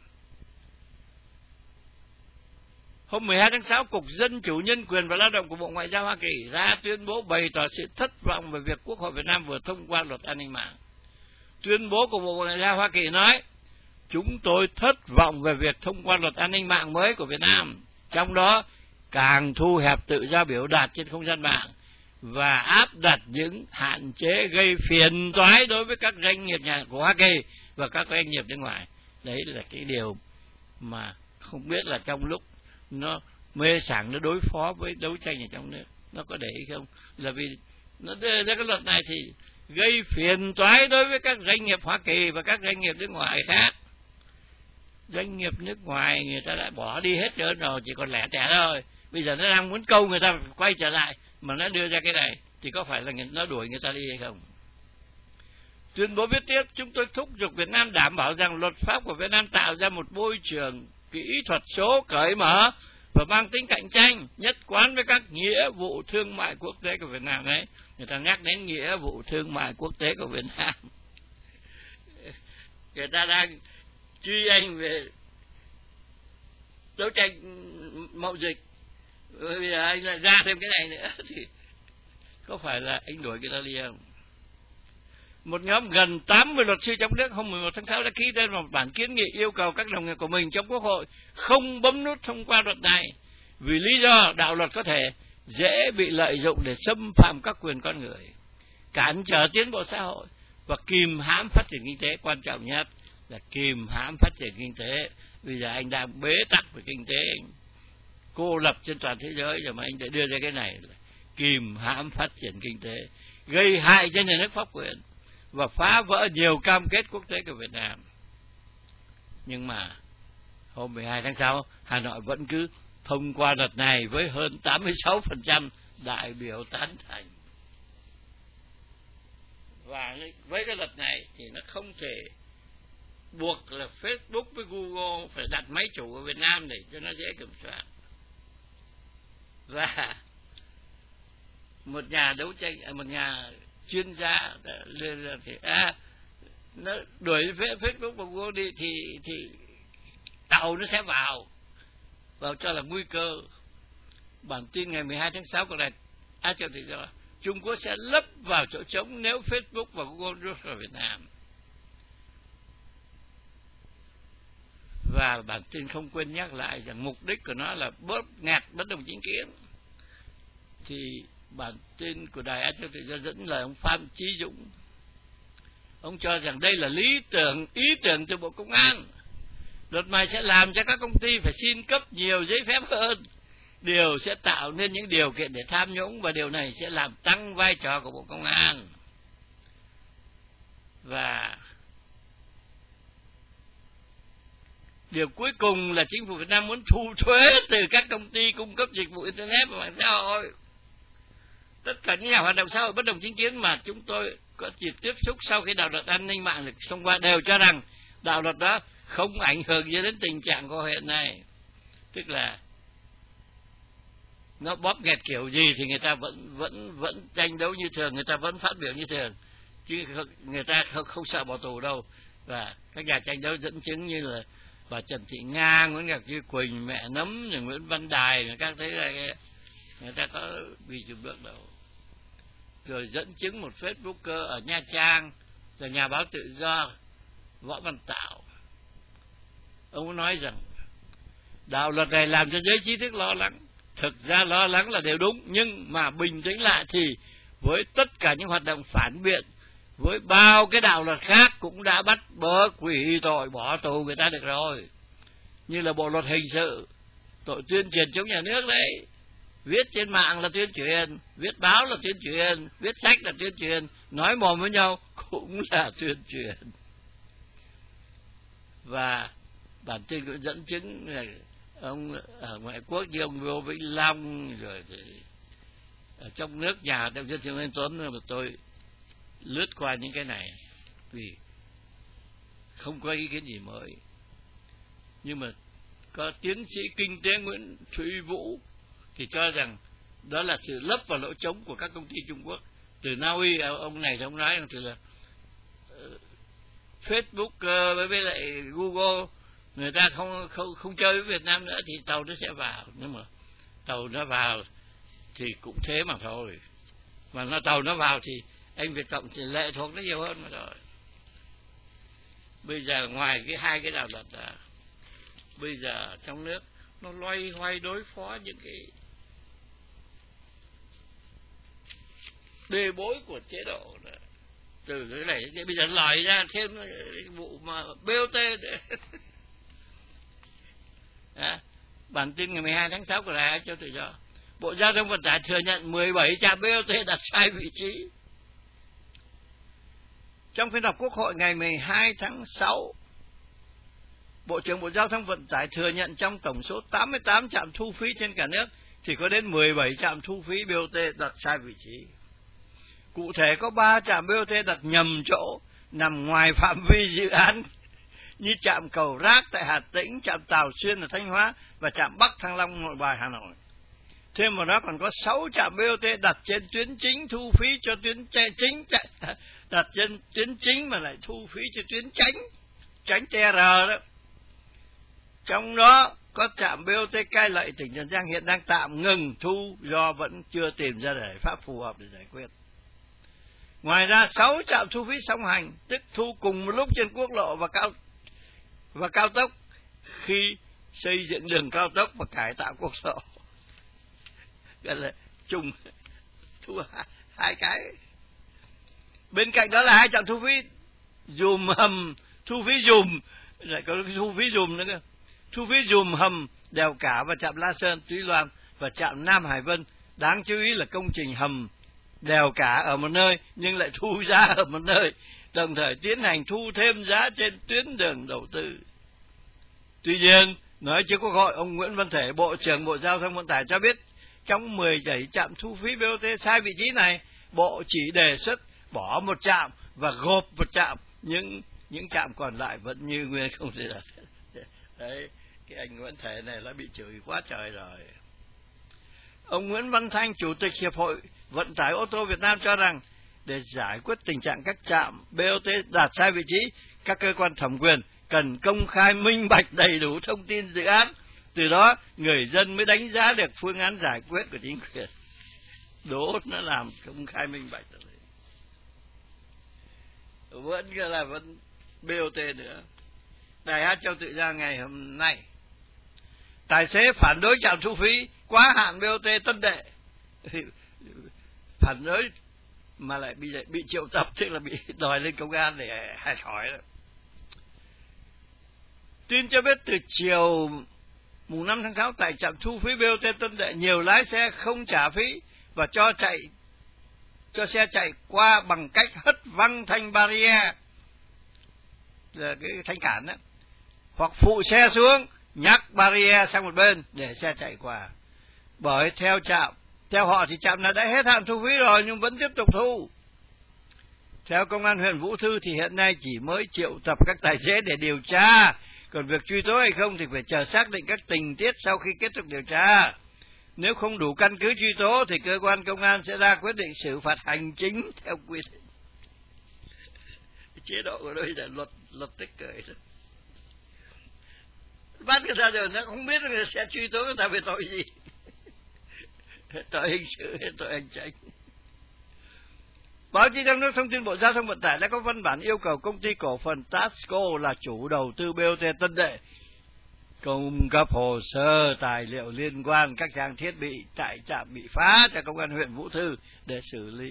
Hôm 12 tháng 6, Cục Dân chủ Nhân quyền và Lao động của Bộ Ngoại giao Hoa Kỳ ra tuyên bố bày tỏ sự thất vọng về việc Quốc hội Việt Nam vừa thông qua luật an ninh mạng. Tuyên bố của Bộ Ngoại giao Hoa Kỳ nói, chúng tôi thất vọng về việc thông qua luật an ninh mạng mới của Việt Nam, trong đó càng thu hẹp tự do biểu đạt trên không gian mạng và áp đặt những hạn chế gây phiền toái đối với các doanh nghiệp nhà của Hoa Kỳ và các doanh nghiệp nước ngoài. Đấy là cái điều mà không biết là trong lúc nó mê sảng nó đối phó với đấu tranh ở trong nước nó có để ý không, là vì nó đưa ra cái luật này thì gây phiền toái đối với các doanh nghiệp Hoa Kỳ và các doanh nghiệp nước ngoài khác. Doanh nghiệp nước ngoài người ta đã bỏ đi hết rồi, chỉ còn lẻ tẻ thôi. Bây giờ nó đang muốn câu người ta quay trở lại, mà nó đưa ra cái này thì có phải là nó đuổi người ta đi hay không? Tuyên bố viết tiếp, chúng tôi thúc giục Việt Nam đảm bảo rằng luật pháp của Việt Nam tạo ra một môi trường kỹ thuật số cởi mở và mang tính cạnh tranh, nhất quán với các nghĩa vụ thương mại quốc tế của Việt Nam. Đấy, người ta nhắc đến nghĩa vụ thương mại quốc tế của Việt Nam. Người ta đang truy anh về đấu tranh mậu dịch, bây giờ anh lại ra thêm cái này nữa thì có phải là anh đuổi người ta đi không? Một nhóm gần 80 luật sư trong nước hôm 11 tháng 6 đã ký tên vào một bản kiến nghị yêu cầu các đồng nghiệp của mình trong Quốc hội không bấm nút thông qua luật này, vì lý do đạo luật có thể dễ bị lợi dụng để xâm phạm các quyền con người, cản trở tiến bộ xã hội và kìm hãm phát triển kinh tế. Quan trọng nhất là kìm hãm phát triển kinh tế. Bây giờ anh đang bế tắc về kinh tế, anh cô lập trên toàn thế giới rồi mà anh lại đưa ra cái này là kìm hãm phát triển kinh tế, gây hại cho nhà nước pháp quyền và phá vỡ nhiều cam kết quốc tế của Việt Nam. Nhưng mà hôm 12 tháng 6 Hà Nội vẫn cứ thông qua luật này với hơn 86% đại biểu tán thành. Và với cái luật này thì nó không thể buộc là Facebook với Google phải đặt máy chủ ở Việt Nam để cho nó dễ kiểm soát. Và một nhà đấu tranh, một nhà chuyên gia thì nó đuổi Facebook và Google đi thì tàu nó sẽ vào cho là nguy cơ. Bản tin ngày 12 tháng 6 của Đài Á Châu Tự Do, Trung Quốc sẽ lấp vào chỗ trống nếu Facebook và Google rút khỏi Việt Nam. Và bản tin không quên nhắc lại rằng mục đích của nó là bóp nghẹt bất đồng chính kiến. Thì bản tin của Đài Á Châu Tự Do dẫn lời ông Phan Chí Dũng. Ông cho rằng đây là ý tưởng từ Bộ Công an Luật này sẽ làm cho các công ty phải xin cấp nhiều giấy phép hơn. Điều sẽ tạo nên những điều kiện để tham nhũng, và điều này sẽ làm tăng vai trò của Bộ Công an. Và điều cuối cùng là chính phủ Việt Nam muốn thu thuế từ các công ty cung cấp dịch vụ Internet và mạng xã hội. Tất cả những nhà hoạt động xã hội bất đồng chính kiến mà chúng tôi có dịp tiếp xúc sau khi đạo luật an ninh mạng được thông qua đều cho rằng đạo luật đó không ảnh hưởng gì đến tình trạng của hiện nay. Tức là nó bóp nghẹt kiểu gì thì người ta vẫn tranh đấu như thường, người ta vẫn phát biểu như thường, chứ người ta không sợ bỏ tù đâu. Và các nhà tranh đấu dẫn chứng như là bà Trần Thị Nga, Nguyễn Ngọc Như Quỳnh, mẹ Nấm, rồi Nguyễn Văn Đài, các thế là người ta có bị chụp được đâu. Rồi dẫn chứng một Facebooker ở Nha Trang, rồi nhà báo tự do Võ Văn Tạo. Ông nói rằng đạo luật này làm cho giới trí thức lo lắng. Thực ra lo lắng là điều đúng, nhưng mà bình tĩnh lại thì với tất cả những hoạt động phản biện, với bao cái đạo luật khác cũng đã bắt bớ quỷ tội bỏ tù người ta được rồi. Như là bộ luật hình sự, tội tuyên truyền chống nhà nước đấy. Viết trên mạng là tuyên truyền, viết báo là tuyên truyền, viết sách là tuyên truyền, nói mồm với nhau cũng là tuyên truyền. Và bản tin cũng dẫn chứng là ông ở ngoại quốc như ông Ngô Vĩnh Long, rồi thì ở trong nước nhà đồng dân Trương Anh Tuấn, mà tôi lướt qua những cái này vì không có ý kiến gì mới. Nhưng mà có tiến sĩ kinh tế Nguyễn Thúy Vũ thì cho rằng đó là sự lấp vào lỗ trống của các công ty Trung Quốc. Từ Na Uy, ông này ông nói rằng từ là Facebook với lại Google người ta không chơi với Việt Nam nữa thì tàu nó sẽ vào. Nhưng mà tàu nó vào thì cũng thế mà thôi. Mà tàu nó vào thì anh Việt Cộng thì lệ thuộc nó nhiều hơn mà rồi. Bây giờ ngoài cái hai cái đạo luật là bây giờ trong nước nó loay hoay đối phó những cái bê bối của chế độ đó. Từ cái này bây giờ lòi ra thêm vụ mà BOT bản tin ngày 12 tháng 6 của Đài Á Châu Tự Do. Bộ Giao thông Vận tải thừa nhận 17 trạm BOT đặt sai vị trí. Trong phiên họp Quốc hội ngày 12 tháng 6, Bộ trưởng Bộ Giao thông Vận tải thừa nhận trong tổng số 88 trạm thu phí trên cả nước thì có đến 17 trạm thu phí BOT đặt sai vị trí. Cụ thể có 3 trạm BOT đặt nhầm chỗ, nằm ngoài phạm vi dự án, như trạm Cầu Rác tại Hà Tĩnh, trạm Tàu Xuyên ở Thanh Hóa và trạm Bắc Thăng Long, Nội Bài, Hà Nội. Thêm vào đó còn có 6 trạm BOT đặt trên tuyến chính thu phí cho tuyến chính, đặt trên tuyến chính mà lại thu phí cho tuyến tránh TR đó. Trong đó có trạm BOT Cai Lậy, tỉnh Tiền Giang hiện đang tạm ngừng thu do vẫn chưa tìm ra giải pháp phù hợp để giải quyết. Ngoài ra 6 trạm thu phí song hành, tức thu cùng một lúc trên quốc lộ và cao tốc khi xây dựng đường cao tốc và cải tạo quốc lộ. Gọi là trùng thu hai cái. Bên cạnh đó là 2 trạm thu phí dùm hầm, thu phí dùm, lại có thu phí dùm nữa cơ. Thu phí dùm hầm Đèo Cả và trạm La Sơn, Túy Loan và trạm Nam Hải Vân. Đáng chú ý là công trình hầm Đèo Cả ở một nơi nhưng lại thu giá ở một nơi, đồng thời tiến hành thu thêm giá trên tuyến đường đầu tư. Tuy nhiên, nói trước Quốc hội, ông Nguyễn Văn Thể, Bộ trưởng Bộ Giao thông Vận tải cho biết trong 17 trạm thu phí BOT sai vị trí này, Bộ chỉ đề xuất bỏ một trạm và gộp một trạm, những trạm còn lại vẫn như nguyên không thể là. Đấy, cái anh Nguyễn Thể này đã bị chửi quá trời rồi. Ông Nguyễn Văn Thanh, Chủ tịch Hiệp hội Vận tải ô tô Việt Nam cho rằng để giải quyết tình trạng các trạm BOT đặt sai vị trí, các cơ quan thẩm quyền cần công khai minh bạch đầy đủ thông tin dự án. Từ đó, người dân mới đánh giá được phương án giải quyết của chính quyền. Đố nó làm công khai minh bạch rồi. Vẫn BOT nữa. Đài Hát Châu Tự Do ngày hôm nay, tài xế phản đối trạm thu phí quá hạn BOT Tân Đệ. Phản đối mà lại bị triệu tập, tức là bị đòi lên công an để hỏi đó. Tin cho biết từ chiều mùng 5 tháng 6 tại trạm thu phí BOT Tân Đệ, nhiều lái xe không trả phí và cho xe chạy qua bằng cách hất văng thanh barrier, là cái thanh cản đó, hoặc phụ xe xuống nhắc barrier sang một bên để xe chạy qua. Bởi theo họ thì trạm đã hết hạn thu phí rồi nhưng vẫn tiếp tục thu. Theo công an huyện Vũ Thư thì hiện nay chỉ mới triệu tập các tài xế để điều tra, còn việc truy tố hay không thì phải chờ xác định các tình tiết sau khi kết thúc điều tra. Nếu không đủ căn cứ truy tố thì cơ quan công an sẽ ra quyết định xử phạt hành chính theo quy định. Chế độ của đây là luật tức cười. Bắt người ta rồi nó không biết người sẽ truy tố người ta về tội gì. Tội hình sự hay tội hành chính. Báo chí trong nước thông tin Bộ Giao thông Vận tải đã có văn bản yêu cầu công ty cổ phần Tasco là chủ đầu tư BOT Tân Đệ cung cấp hồ sơ tài liệu liên quan các trang thiết bị tại trạm bị phá cho công an huyện Vũ Thư để xử lý.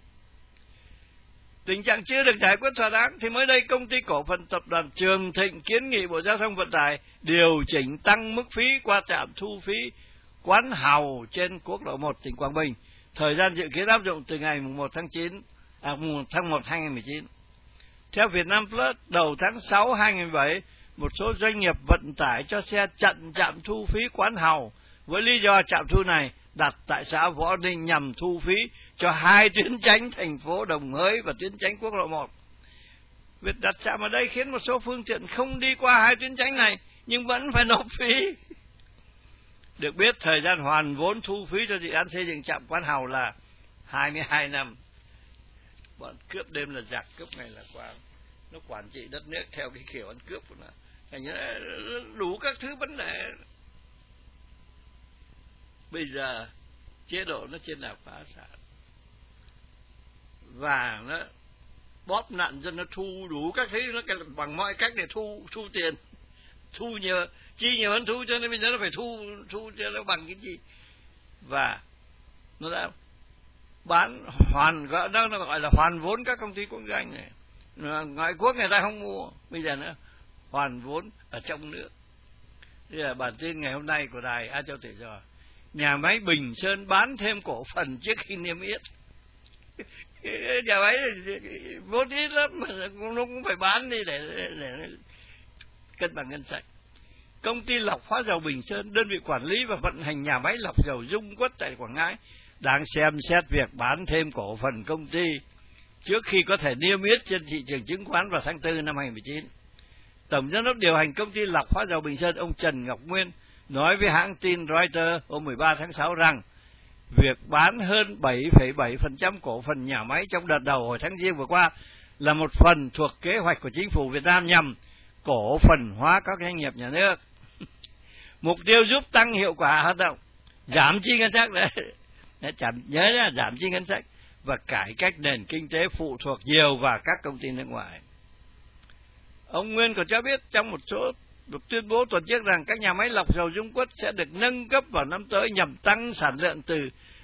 Tình trạng chưa được giải quyết thỏa đáng thì mới đây công ty cổ phần tập đoàn Trường Thịnh kiến nghị Bộ Giao thông Vận tải điều chỉnh tăng mức phí qua trạm thu phí Quán Hào trên quốc lộ 1 tỉnh Quảng Bình. Thời gian dự kiến áp dụng từ ngày 1 tháng 1 2019. Theo Vietnam Plus, đầu tháng 6 2017, một số doanh nghiệp vận tải cho xe chặn trạm thu phí Quán Hào với lý do trạm thu này đặt tại xã Võ Ninh nhằm thu phí cho 2 tuyến chánh thành phố Đồng Hới và tuyến chánh quốc lộ 1. Việc đặt trạm ở đây khiến một số phương tiện không đi qua 2 tuyến chánh này nhưng vẫn phải nộp phí. Được biết, thời gian hoàn vốn thu phí cho dự án xây dựng trạm Quán Hào là 22 năm. Bọn cướp đêm là giặc, cướp ngày là quang. Nó quản trị đất nước theo cái kiểu ăn cướp của nó. Thành như đủ các thứ vấn đề. Bây giờ chế độ nó trên đà phá sản. Và nó bóp nạn dân, nó thu đủ các thứ, nó bằng mọi cách để thu tiền. Thu nhiều, chi nhiều hơn thu, cho nên bây giờ nó phải thu cho nó bằng cái gì. Và nó đã bán nó gọi là hoàn vốn các công ty quốc doanh này. Ngoại quốc người ta không mua, bây giờ nó hoàn vốn ở trong nước. Đây là bản tin ngày hôm nay của đài Á Châu Tự Do. Nhà máy Bình Sơn bán thêm cổ phần trước khi niêm yết. Nhà máy vốn ít lắm mà nó cũng phải bán đi để cân bằng ngân sách. Công ty lọc hóa dầu Bình Sơn, đơn vị quản lý và vận hành nhà máy lọc dầu Dung Quất tại Quảng Ngãi, đang xem xét việc bán thêm cổ phần công ty trước khi có thể niêm yết trên thị trường chứng khoán vào tháng 4 năm 2019. Tổng giám đốc điều hành công ty lọc hóa dầu Bình Sơn, ông Trần Ngọc Nguyên, nói với hãng tin Reuters hôm 13 tháng 6 rằng việc bán hơn 7,7% cổ phần nhà máy trong đợt đầu hồi tháng Giêng vừa qua là một phần thuộc kế hoạch của chính phủ Việt Nam nhằm cổ phần hóa các doanh nghiệp nhà nước. Mục tiêu giúp tăng hiệu quả hoạt động, giảm chi ngân sách đấy. Nhớ là giảm chi ngân sách và cải cách nền kinh tế phụ thuộc nhiều vào các công ty nước ngoài. Ông Nguyên còn cho biết trong một tuyên bố tuần trước rằng các nhà máy lọc dầu Dung Quất sẽ được nâng cấp vào năm tới nhằm tăng sản lượng từ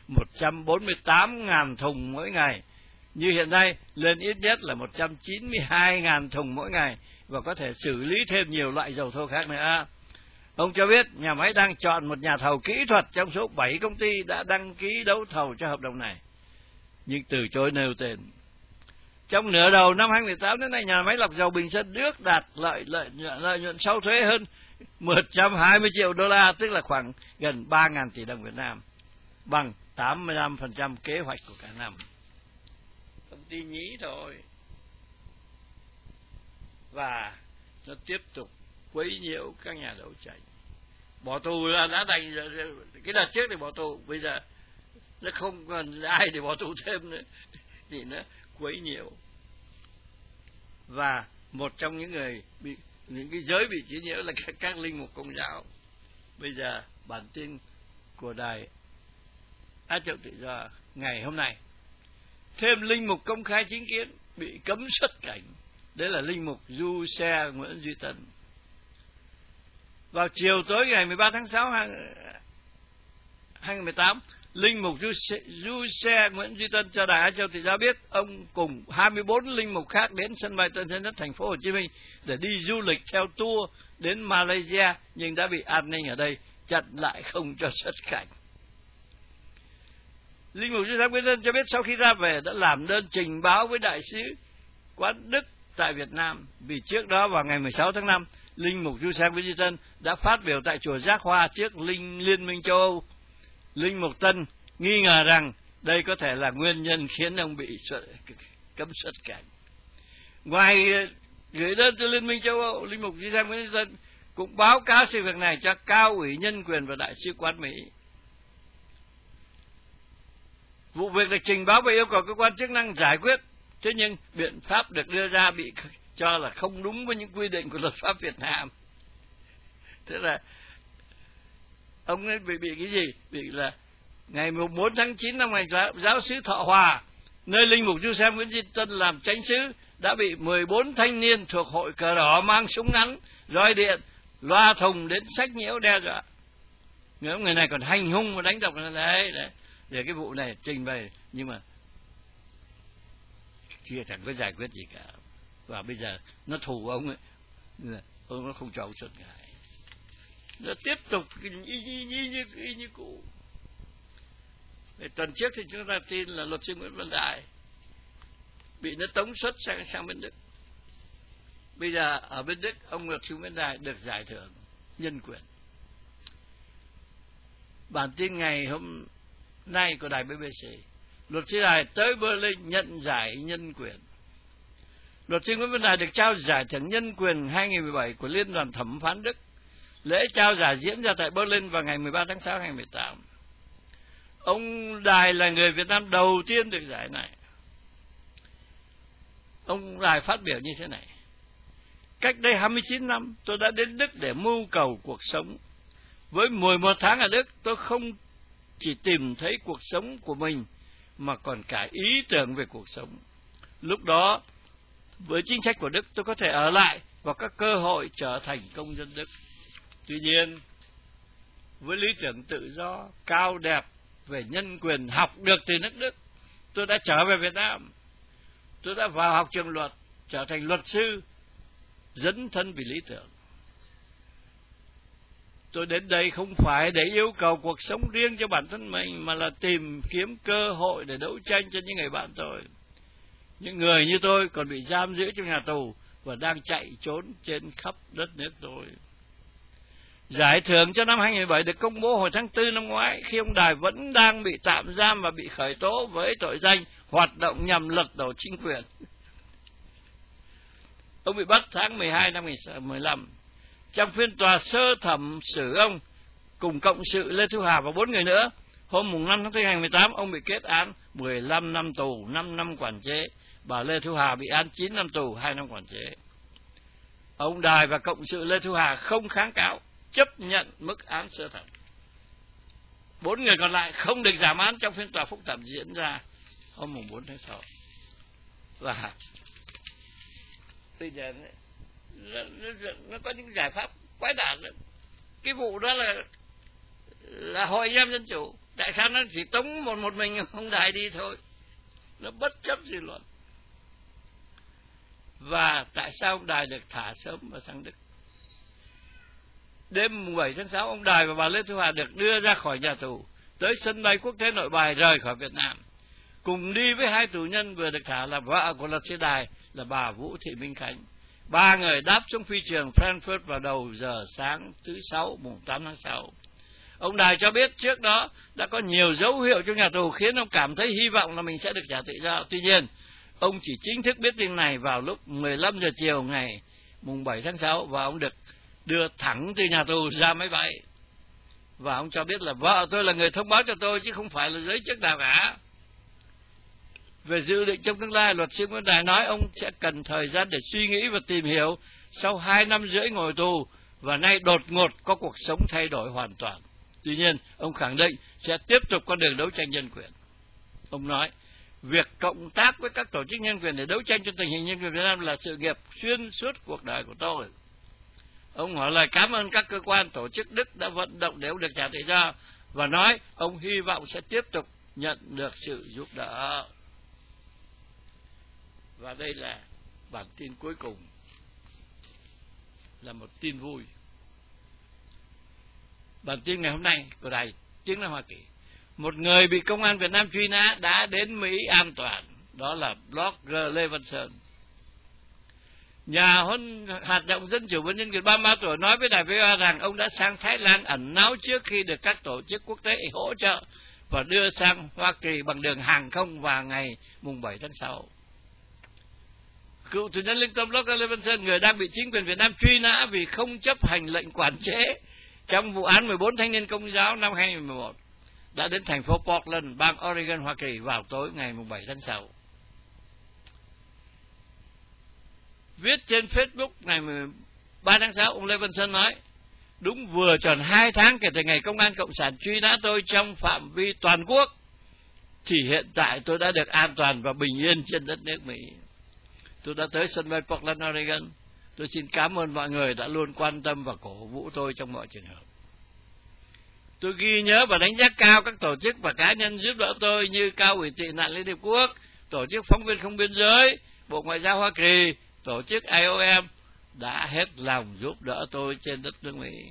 148.000 thùng mỗi ngày như hiện nay lên ít nhất là 192.000 thùng mỗi ngày và có thể xử lý thêm nhiều loại dầu thô khác nữa. Ông cho biết nhà máy đang chọn một nhà thầu kỹ thuật trong số 7 công ty đã đăng ký đấu thầu cho hợp đồng này, nhưng từ chối nêu tên. Trong nửa đầu năm 2018 đến nay, nhà máy lọc dầu Bình Sơn ước đạt lợi nhuận sau thuế hơn 120 triệu đô la, tức là khoảng gần 3.000 tỷ đồng Việt Nam, bằng 85% kế hoạch của cả năm. Công ty nhí thôi. Và nó tiếp tục quấy nhiễu các nhà đấu tranh. Bỏ tù là đã thành, cái đợt trước thì bỏ tù, bây giờ nó không còn ai để bỏ tù thêm nữa, thì nó quấy nhiễu. Và một trong những người bị, những cái giới bị chế nhiễu là các linh mục Công giáo. Bây giờ bản tin của đài Á Châu Tự Do ngày hôm nay, thêm linh mục công khai chính kiến bị cấm xuất cảnh. Đấy là linh mục du xe Nguyễn Duy Tân. Vào chiều tối ngày 13 tháng 6 2018, Linh mục Du Xe Nguyễn Duy Tân cho Đài Á Châu Tự Do biết ông cùng 24 linh mục khác đến sân bay Tân Sơn Nhất, thành phố Hồ Chí Minh để đi du lịch theo tour đến Malaysia, nhưng đã bị an ninh ở đây chặn lại không cho xuất cảnh. Linh mục Du Xe Nguyễn Duy Tân cho biết sau khi ra về đã làm đơn trình báo với đại sứ quán Đức tại Việt Nam, vì trước đó vào ngày 16 tháng 5, linh mục Du Xe Nguyễn Duy Tân đã phát biểu tại chùa Giác Hoa trước Liên minh châu Âu. Linh mục Tân nghi ngờ rằng đây có thể là nguyên nhân khiến ông bị cấm xuất cảnh. Ngoài gửi đơn cho Liên minh châu Âu, linh mục Du Xe Nguyễn Duy Tân cũng báo cáo sự việc này cho Cao ủy Nhân quyền và Đại sứ quán Mỹ. Vụ việc được trình báo và yêu cầu cơ quan chức năng giải quyết, thế nhưng biện pháp được đưa ra bị cho là không đúng với những quy định của luật pháp Việt Nam. Thế là ông ấy bị cái gì? Bị là ngày 4 tháng 9 năm ngày giáo xứ Thọ Hòa, nơi linh mục Du Xe Nguyễn Duy Tân làm chánh xứ, đã bị 14 thanh niên thuộc hội Cờ Đỏ mang súng ngắn, roi điện, loa thùng đến sách nhiễu đe dọa. Người này còn hành hung và đánh đập đấy. Để cái vụ này trình bày, nhưng mà chưa chẳng có giải quyết gì cả. Và bây giờ nó thù ông ấy, ông nó không cho ông xuất ngại, nó tiếp tục y như cũ. Tuần trước thì chúng ta tin là luật sư Nguyễn Văn Đại bị nó tống xuất sang bên Đức. Bây giờ ở bên Đức, ông luật sư Nguyễn Đại được giải thưởng nhân quyền. Bản tin ngày hôm nay của đài BBC, luật sư Đài tới Berlin nhận giải nhân quyền. Luật sư Nguyễn Văn Đài được trao giải thưởng nhân quyền 2017 của Liên đoàn Thẩm phán Đức. Lễ trao giải diễn ra tại Berlin vào ngày 13 tháng 6 2018. Ông Đài là người Việt Nam đầu tiên được giải này. Ông Đài phát biểu như thế này: cách đây 29 năm, tôi đã đến Đức để mưu cầu cuộc sống. Với 11 tháng ở Đức, tôi không chỉ tìm thấy cuộc sống của mình, mà còn cả ý tưởng về cuộc sống. Lúc đó, với chính sách của Đức, tôi có thể ở lại và các cơ hội trở thành công dân Đức. Tuy nhiên, với lý tưởng tự do, cao đẹp về nhân quyền học được từ nước Đức, tôi đã trở về Việt Nam. Tôi đã vào học trường luật, trở thành luật sư, dấn thân vì lý tưởng. Tôi đến đây không phải để yêu cầu cuộc sống riêng cho bản thân mình, mà là tìm kiếm cơ hội để đấu tranh cho những người bạn tôi. Những người như tôi còn bị giam giữ trong nhà tù và đang chạy trốn trên khắp đất nước tôi. Giải thưởng cho năm 2017 được công bố hồi tháng 4 năm ngoái, khi ông Đài vẫn đang bị tạm giam và bị khởi tố với tội danh hoạt động nhằm lật đổ chính quyền. Ông bị bắt tháng 12 năm 2015. Trong phiên tòa sơ thẩm xử ông cùng cộng sự Lê Thu Hà và 4 người nữa, hôm 5 tháng 4 2018, ông bị kết án 15 năm tù, 5 năm quản chế. Bà Lê Thu Hà bị án 9 năm tù, 2 năm quản chế. Ông Đài và cộng sự Lê Thu Hà không kháng cáo, chấp nhận mức án sơ thẩm. 4 người còn lại không được giảm án trong phiên tòa phúc thẩm diễn ra hôm 4 tháng 6. Và bây giờ nó có những giải pháp quái đản lắm. Cái vụ đó là Hội anh em Dân Chủ. Tại sao nó chỉ tống một mình ông Đài đi thôi? Nó bất chấp dư luận. Và tại sao ông Đài được thả sớm và sang Đức? Đêm 7 tháng 6, ông Đài và bà Lê Thu Hà được đưa ra khỏi nhà tù, tới sân bay quốc tế Nội Bài, rời khỏi Việt Nam. Cùng đi với 2 tù nhân vừa được thả là vợ của luật sư Đài là bà Vũ Thị Minh Khánh. 3 người đáp xuống phi trường Frankfurt vào đầu giờ sáng thứ Sáu, mùng 8 tháng 6. Ông Đài cho biết trước đó đã có nhiều dấu hiệu trong nhà tù khiến ông cảm thấy hy vọng là mình sẽ được trả tự do. Tuy nhiên, ông chỉ chính thức biết tin này vào lúc 15 giờ chiều ngày mùng 7 tháng 6 và ông được đưa thẳng từ nhà tù ra máy bay. Và ông cho biết là vợ tôi là người thông báo cho tôi chứ không phải là giới chức nào cả. Về dự định trong tương lai, luật sư Nguyễn Đài nói ông sẽ cần thời gian để suy nghĩ và tìm hiểu sau 2 năm rưỡi ngồi tù, và nay đột ngột có cuộc sống thay đổi hoàn toàn. Tuy nhiên, ông khẳng định sẽ tiếp tục con đường đấu tranh nhân quyền. Ông nói, việc cộng tác với các tổ chức nhân quyền để đấu tranh cho tình hình nhân quyền Việt Nam là sự nghiệp xuyên suốt cuộc đời của tôi. Ông hỏi lời cảm ơn các cơ quan tổ chức Đức đã vận động để ông được trả tự do, và nói ông hy vọng sẽ tiếp tục nhận được sự giúp đỡ. Và đây là bản tin cuối cùng, là một tin vui. Bản tin ngày hôm nay của Đài Tiếng nói Hoa Kỳ: một người bị công an Việt Nam truy nã đã đến Mỹ an toàn, đó là blogger Lê Văn Sơn. Nhà hoạt động dân chủ và nhân quyền 33 tuổi nói với đài VOA rằng ông đã sang Thái Lan ẩn náu trước khi được các tổ chức quốc tế hỗ trợ và đưa sang Hoa Kỳ bằng đường hàng không vào ngày mùng 7 tháng 6. Cựu chủ nhân linh tâm blogger Lê Văn Sơn, người đang bị chính quyền Việt Nam truy nã vì không chấp hành lệnh quản chế trong vụ án 14 thanh niên Công giáo năm 2011, đã đến thành phố Portland, bang Oregon, Hoa Kỳ vào tối ngày 7 tháng 6. Viết trên Facebook ngày 13 tháng 6, ông Lê Văn Sơn nói: đúng vừa tròn 2 tháng kể từ ngày Công an Cộng sản truy nã tôi trong phạm vi toàn quốc, thì hiện tại tôi đã được an toàn và bình yên trên đất nước Mỹ. Tôi đã tới sân bay Portland, Oregon. Tôi xin cảm ơn mọi người đã luôn quan tâm và cổ vũ tôi trong mọi trường hợp. Tôi ghi nhớ và đánh giá cao các tổ chức và cá nhân giúp đỡ tôi như Cao ủy tị nạn Liên Hiệp Quốc, Tổ chức Phóng viên Không Biên Giới, Bộ Ngoại giao Hoa Kỳ, Tổ chức IOM đã hết lòng giúp đỡ tôi trên đất nước Mỹ.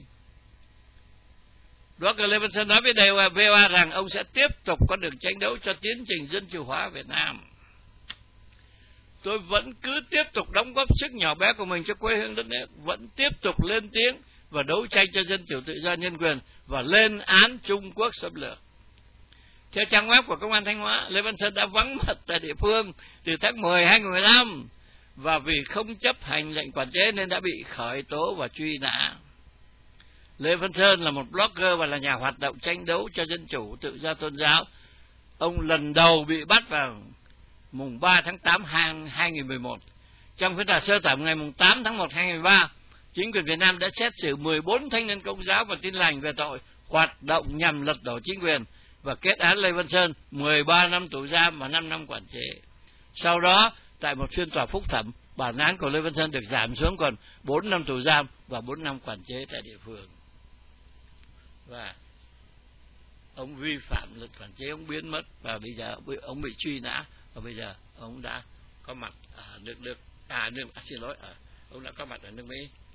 Blogger Lê Văn Sơn nói với đài VOA rằng ông sẽ tiếp tục con đường tranh đấu cho tiến trình dân chủ hóa Việt Nam. Tôi vẫn cứ tiếp tục đóng góp sức nhỏ bé của mình cho quê hương đất nước, vẫn tiếp tục lên tiếng và đấu tranh cho dân chủ, tự do, nhân quyền và lên án Trung Quốc xâm lược. Theo trang web của Công an Thanh Hóa, Lê Văn Sơn đã vắng mặt tại địa phương từ tháng 10 2015 và vì không chấp hành lệnh quản chế nên đã bị khởi tố và truy nã. Lê Văn Sơn là một blogger và là nhà hoạt động tranh đấu cho dân chủ, tự do tôn giáo. Ông lần đầu bị bắt vào mùng 3 tháng 8 2011. Trong phiên tòa sơ thẩm ngày mùng 8 tháng 1 2013, chính quyền Việt Nam đã xét xử 14 thanh niên Công giáo và Tin lành về tội hoạt động nhằm lật đổ chính quyền và kết án Lê Văn Sơn 13 năm tù giam và 5 năm quản chế. Sau đó, tại một phiên tòa phúc thẩm, bản án của Lê Văn Sơn được giảm xuống còn 4 năm tù giam và 4 năm quản chế tại địa phương. Và ông vi phạm lệnh quản chế, ông biến mất và bây giờ ông bị truy nã và bây giờ ông đã có mặt ở ông đã có mặt ở nước Mỹ.